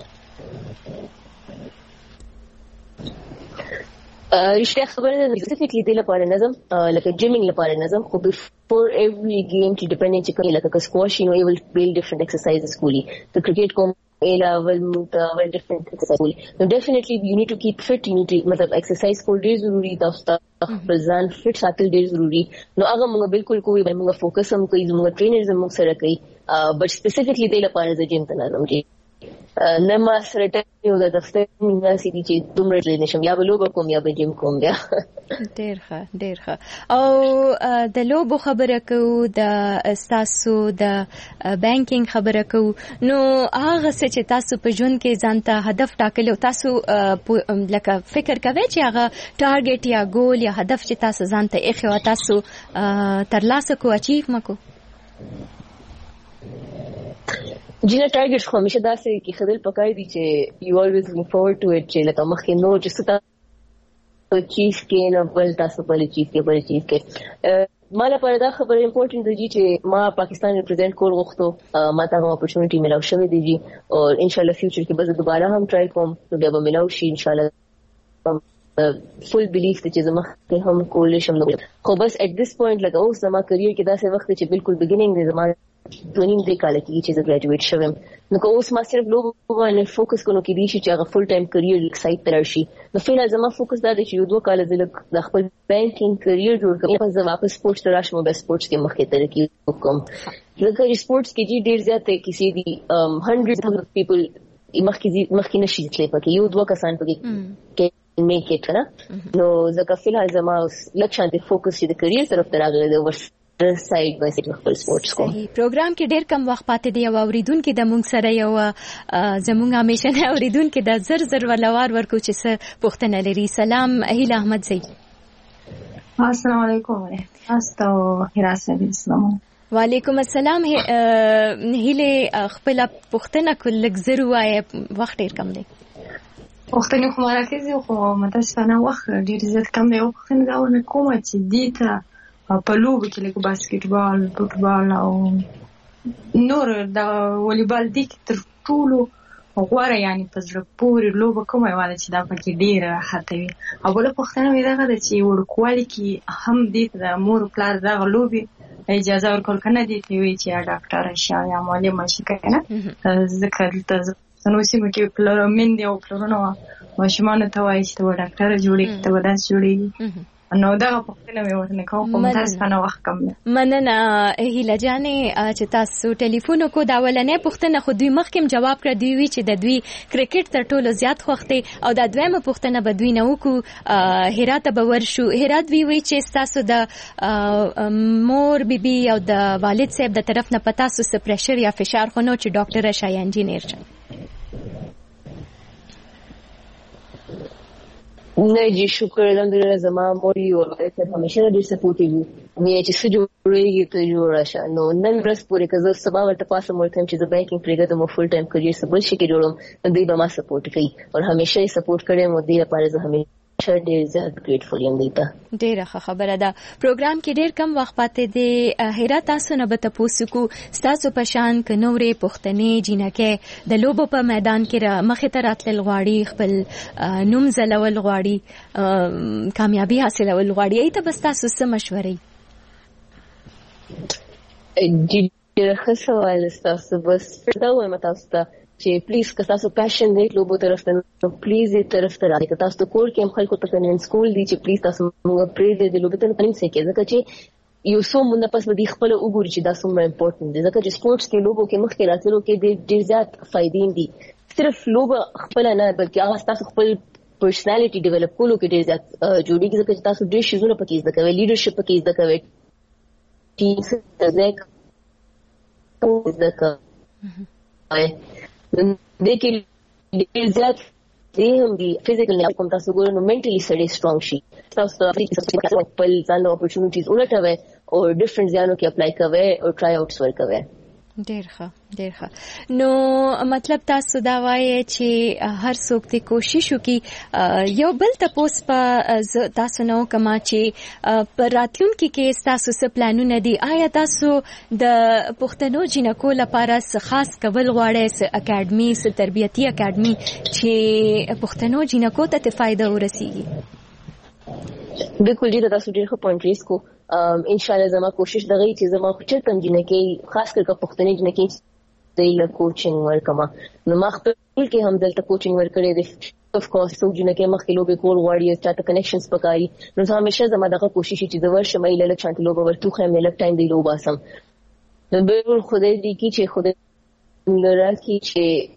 Speaker 5: رښتیا خبره ده سپیسیفیکلی د لپاره نظم لکه جیمینګ لپاره نظم خو بفور ایوری گیم چې ډیپندنت چې کوي لکه سکواش نو یو ویل بیل ډیفرنٹ ایکسرسایزز کولی ته کرکټ کوم A level موږ ول ډیفرنٹ ایکسرسایز نو ډیفینیټلی یو نیډ ټو کیپ فټ یو نیډ مطلب ایکسرسایز کول ډیر ضروری ده تاسو خپل ځان فټ ساتل ډیر ضروری نو هغه موږ بالکل کوی موږ فوکس هم کوي موږ ټرینرز هم سره کوي بٹ سپیسیفیکلی د لپاره د جیم ته نظم دی نه ما سره ټیو د دفتر نه سې دي چې دومره لري نشم یا بلوب کوم یا به جیم کوم بیا
Speaker 2: ډیر ښه ډیر ښه او د لوبو خبره کو د تاسو د بانکینګ خبره کو نو هغه څه چې تاسو په ژوند کې ځانته هدف ټاکلو تاسو لکه فکر کوئ چې هغه ټارګټ یا ګول یا هدف چې تاسو ځانته ایښی و تاسو ترلاسه کو اچیو مکو
Speaker 5: جنه ټارګټ خو همیشه داسې کې خدل پکای دي چې یو الویز لوکینګ فورورډ ټو اټ چې لکه مخکې نو چې څه چیز کې نه بل تاسو بل چیز کې بل چیز کې مالا پر دا خبره امپورټنت دی چې ما پاکستان ریپرزینټ کول غوښتو ما ته هم اپورچونټی ملاو شوې دی جی او ان شاء الله فیوچر کې به دوباره هم ټرای کوم نو بیا به ملاو شي ان شاء الله فول بیلیف چې زما هم کول شم نو خو بس اټ دیس پوینټ لکه اوس زما کریئر کې داسې وخت چې بالکل بګینینګ دی زما دونیم دی کال کې چې زه ګریجویټ شوم نو که اوس ما صرف لوب باندې فوکس کوم کې دي چې هغه فول ټایم کریئر سایت تر شي نو فعلا زما فوکس دا دی چې یو دوه کال زه د خپل بانکینګ کریئر جوړ کړم پس زه واپس سپورټس ته راشم به سپورټس کې مخکې ترقی وکړم ځکه چې سپورټس کې ډیر زیات کسی دي هنډریډز اف پیپل مخکې مخکې نشي تللی پکې یو دوه کسان پکې میک اټ نه نو ځکه فعلا زما لکشانته فوکس چې د کریئر طرف ته راغلی دی سایډ بای سایډ خپل سپورټس کوم
Speaker 2: پروګرام کې ډېر کم وخت پاتې دی او اوریدونکو د مونږ سره یو زموږ همیشه نه اوریدونکو د زر زر ولوار ورکو چې څه پوښتنه لري. سلام هیله احمد زئی.
Speaker 9: السلام علیکم تاسو حراست اسلام.
Speaker 2: وعلیکم السلام. هیله خپل پوښتنه کول لږ زر وای وخت ډېر کم دی.
Speaker 9: پوښتنه خو راکېږي خو متاسفانه وخت ډېر زیات کم دی او پوښتنه دا ونه کومه چې دیته په لوبو کې لکه باسکټبال فوټبال او نور د والیبال دي تر ټولو غوړه یعنی په زړه پورې لوبه کومه واله چې دا پکې ډیره راحت وي او بل پوښتنه مې دا غواړي چې ورکوالي کې هم دې د مور پلار دا لوبي اجازه ورکول کنه دي چې وي چې ډاکټر شي یا معلم شي کنه ذکر ته نو سیمه کې پلار من دی او پلارونه ماشومان ته وایي چې ډاکټر جوړي ته وداس جوړي نو دا پوښتنه مې ورنه کوم کوم تاسو نه وخت کم
Speaker 2: مننه هیله جانې چې تاسو ټلیفون کو دا ولنې پوښتنه خو دوی مخکې جواب کړ دی وی چې د دوی کرکټ تر ټولو زیات خوښته او دا دویمه پوښتنه به دوی نه وکړو هرات به ورشو هرات وی وی چې تاسو د مور بیبي او د والد صاحب د طرف نه پتا سو پرشر یا فشار خو نو چې ډاکټر شای انجینیر شه
Speaker 5: نه جی شکر الحمدلله زما مور یو همیشه ډېر سپورټیو وي چې څه جوړېږي ته جوړه شه نو نن ورځ پورې که زه سبا ورته پاسه ورته چې زه بینکینګ پرېږدم او فل ټایم کریئر څه بل شي کې جوړوم دوی به ما سپورټ کوي او همیشه یې سپورټ کړی یم او دې لپاره زه همیشه ډېر زیات ګریټفول یم دوی ته
Speaker 2: ډېره ښه خبره ده پروګرام کې ډېر کم وخت پاتې دی هیرا تاسو نه به تپوس کو ستاسو په شان که نورې پښتنې جینکې د لوبو په میدان کې مخې ته راتلل غواړي خپل نوم ځلول غواړي کامیابي حاصلول غواړي ای ته به ستاسو څه مشورې
Speaker 5: ډېره ښه سوال ستاسو بس دا وایم تاسو ته چې پلیز که تاسو پیشن دی لوبو طرف ته نو پلیز دې طرف ته راځئ که تاسو ته کور کې هم خلکو ته کنن سکول دی چې پلیز تاسو موږ پرې دې لوبو ته نه سې ځکه چې یو څو مونږ پس به خپل وګوري چې دا څومره امپورټنت دی ځکه چې سپورتس کې لوبو کې مخکې راتلو کې ډېر زیات فائدې دي صرف لوبه خپل نه بلکې هغه تاسو خپل پرسنالټي ډیولپ کولو کې ډېر زیات جوړیږي ځکه چې تاسو ډېر شیزونه پکې زده کوئ لیډرشپ پکې زده کوئ ټیم سره زده کوئ دې کې ډېر زیات دې هم دي فزیکل نه کوم تاسو ګورئ نو منټلی سړی سترونګ شي تاسو ته خپل ځان اپورچونټیز ولټوي او ډیفرنٹ ځانو کې اپلای کوي او ټرای اوټس ورکوي
Speaker 2: ډېر ښه ډېر ښه نو مطلب تاسو دا وایي چې هر څوک دې کوشش وکړي یو بل تپوس په تاسو نو کما چې پر راتلونکي کې تاسو څه پلانونه دي آیا تاسو د پښتنو جنکو لپاره څه خاص کول غواړئ څه اکیډمي څه تربیتي اکیډمي چې پښتنو جنکو ته فائدہ ورسیږي
Speaker 5: بالکل جی تاسو ډېر ښه پوینټ ریس کو ان شاء الله زما کوشش دغه چې زما خپل تم جنکې خاص کر پښتنې جنکې د له کوچینګ ورکما نو ما خپل کې هم دلته کوچینګ ورکړې دي اف کورس څو جنکې مخکې لوبې کول غواړي چې تا کنیکشنز پکاري نو زه همیشه زما دغه کوشش چې د ورشه مې له چانت لوبه ورته خو مې لک ټایم دی لوبه سم نو به خدای دې کی چې خدای لرا کی چې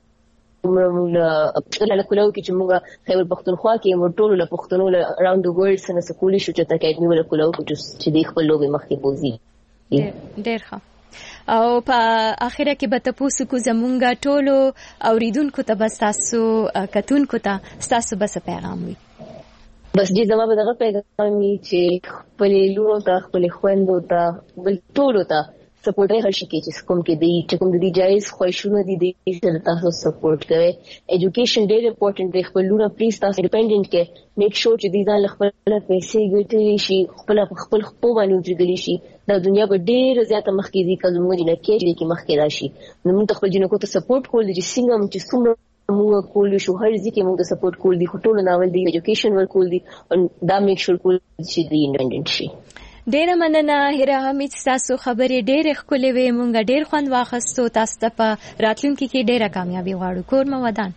Speaker 5: موږ له کولو کې چې موږ خیبر پختونخوا کې موږ ټول له پښتنو له اراوند د ورلد سره سکولي شو چې تاکید نیول کولو چې د خپل لوبې مخکې بوزي
Speaker 2: ډېر ښه او په اخره کې به تاسو کو زمونږ ټولو اوریدونکو ته بس تاسو کتونکو ته تاسو بس پیغام وي
Speaker 5: بس دې زما به دغه پیغام وي چې خپل لورو ته خپل خويندو ته بل ټولو ته سپورټ هر شي کې چې کوم کې دی چې کوم د دې جایز خوښونه دي د سره تاسو سپورټ کوي ایجوکیشن ډېر امپورټنت دی خپل لونه پلیز تاسو ډیپندنت کې میک شور چې دې ځان خپل پیسې ګټي شي خپل خپل خپل باندې وځي شي د دنیا په ډېر زیاته مخکې دي کله موږ نه کې کې مخکې راشي نو موږ خپل جنکو ته سپورټ کول دي چې څنګه چې څومره موږ کول شو هر ځکه موږ سپورټ کول دي ټول ناول دی ایجوکیشن ورکول دي دا میک شور کول چې دی انډیپندنت شي
Speaker 2: ډېر مننه هیرا حمید تاسو خبرې ډېر ښکلې وې مونږ ډېر خوند واخستو تاسو ته په راتلونکي کې ډېره کامیابی غواړو کور مو ودان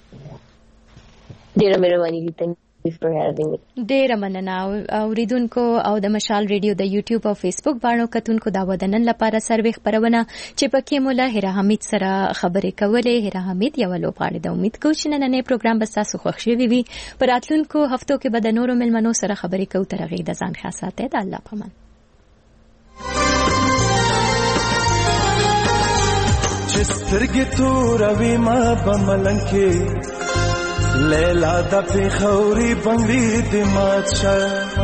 Speaker 5: ډېره مهرباني دي thank you for having me
Speaker 2: ډېر مننه اوریدونکو او د مشال ریډیو د یوټیوب او فیسبوک باندې کتونکو دا ودانن لپاره سروي خبرونه چې پکې مولا هیرا حمید سره خبرې کولې هیرا حمید یو لوبغاړي د امید کوم چې نن نه پروګرام بس تاسو خوښ شوي وي په راتلونکو هفتو کې به د نورو ملمنو سره خبرې کوو تر هغه د ځان ښه ساتئ د الله پامان
Speaker 10: سترګې توروي ما په ملنګ کې لیلا د پېښوري بنګړي د مات شه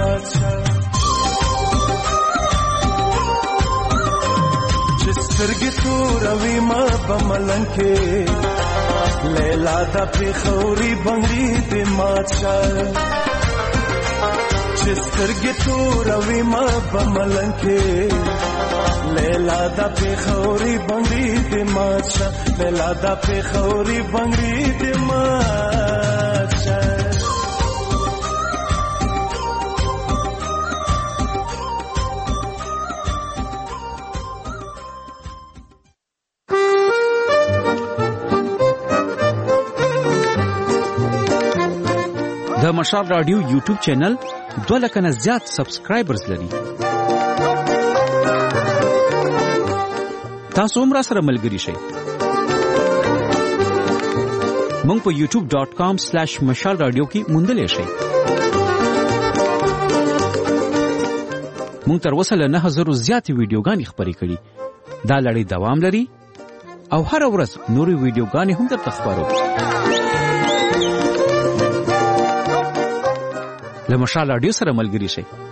Speaker 10: چې سترګې توروي ما په ملنګ کې لیلا د پېښوري بنګړي د مات شه چې سترګې توروي ما په ملنګ کې لیلا دا پېښوري بنګړي د ماچا لیلا دا پېښوري بنګړي د ماچا
Speaker 12: د مشال رادیو یوټیوب چینل
Speaker 11: دوه لکه نه زیات سبسکرایبرز لري. تاسو هم را سره ملګري شئ. مونږ په یوټیوب ډاٹ کام سلیش مشال رادیو کې موندلی شئ. مونږ تر اوسه له نه زرو زیاتې ویډیوګانې خپرې کړي. دا لړۍ دوام لري او هر ورځ نورې ویډیوګانې هم درته خپرو. له مشال رادیو سره ملګري شئ.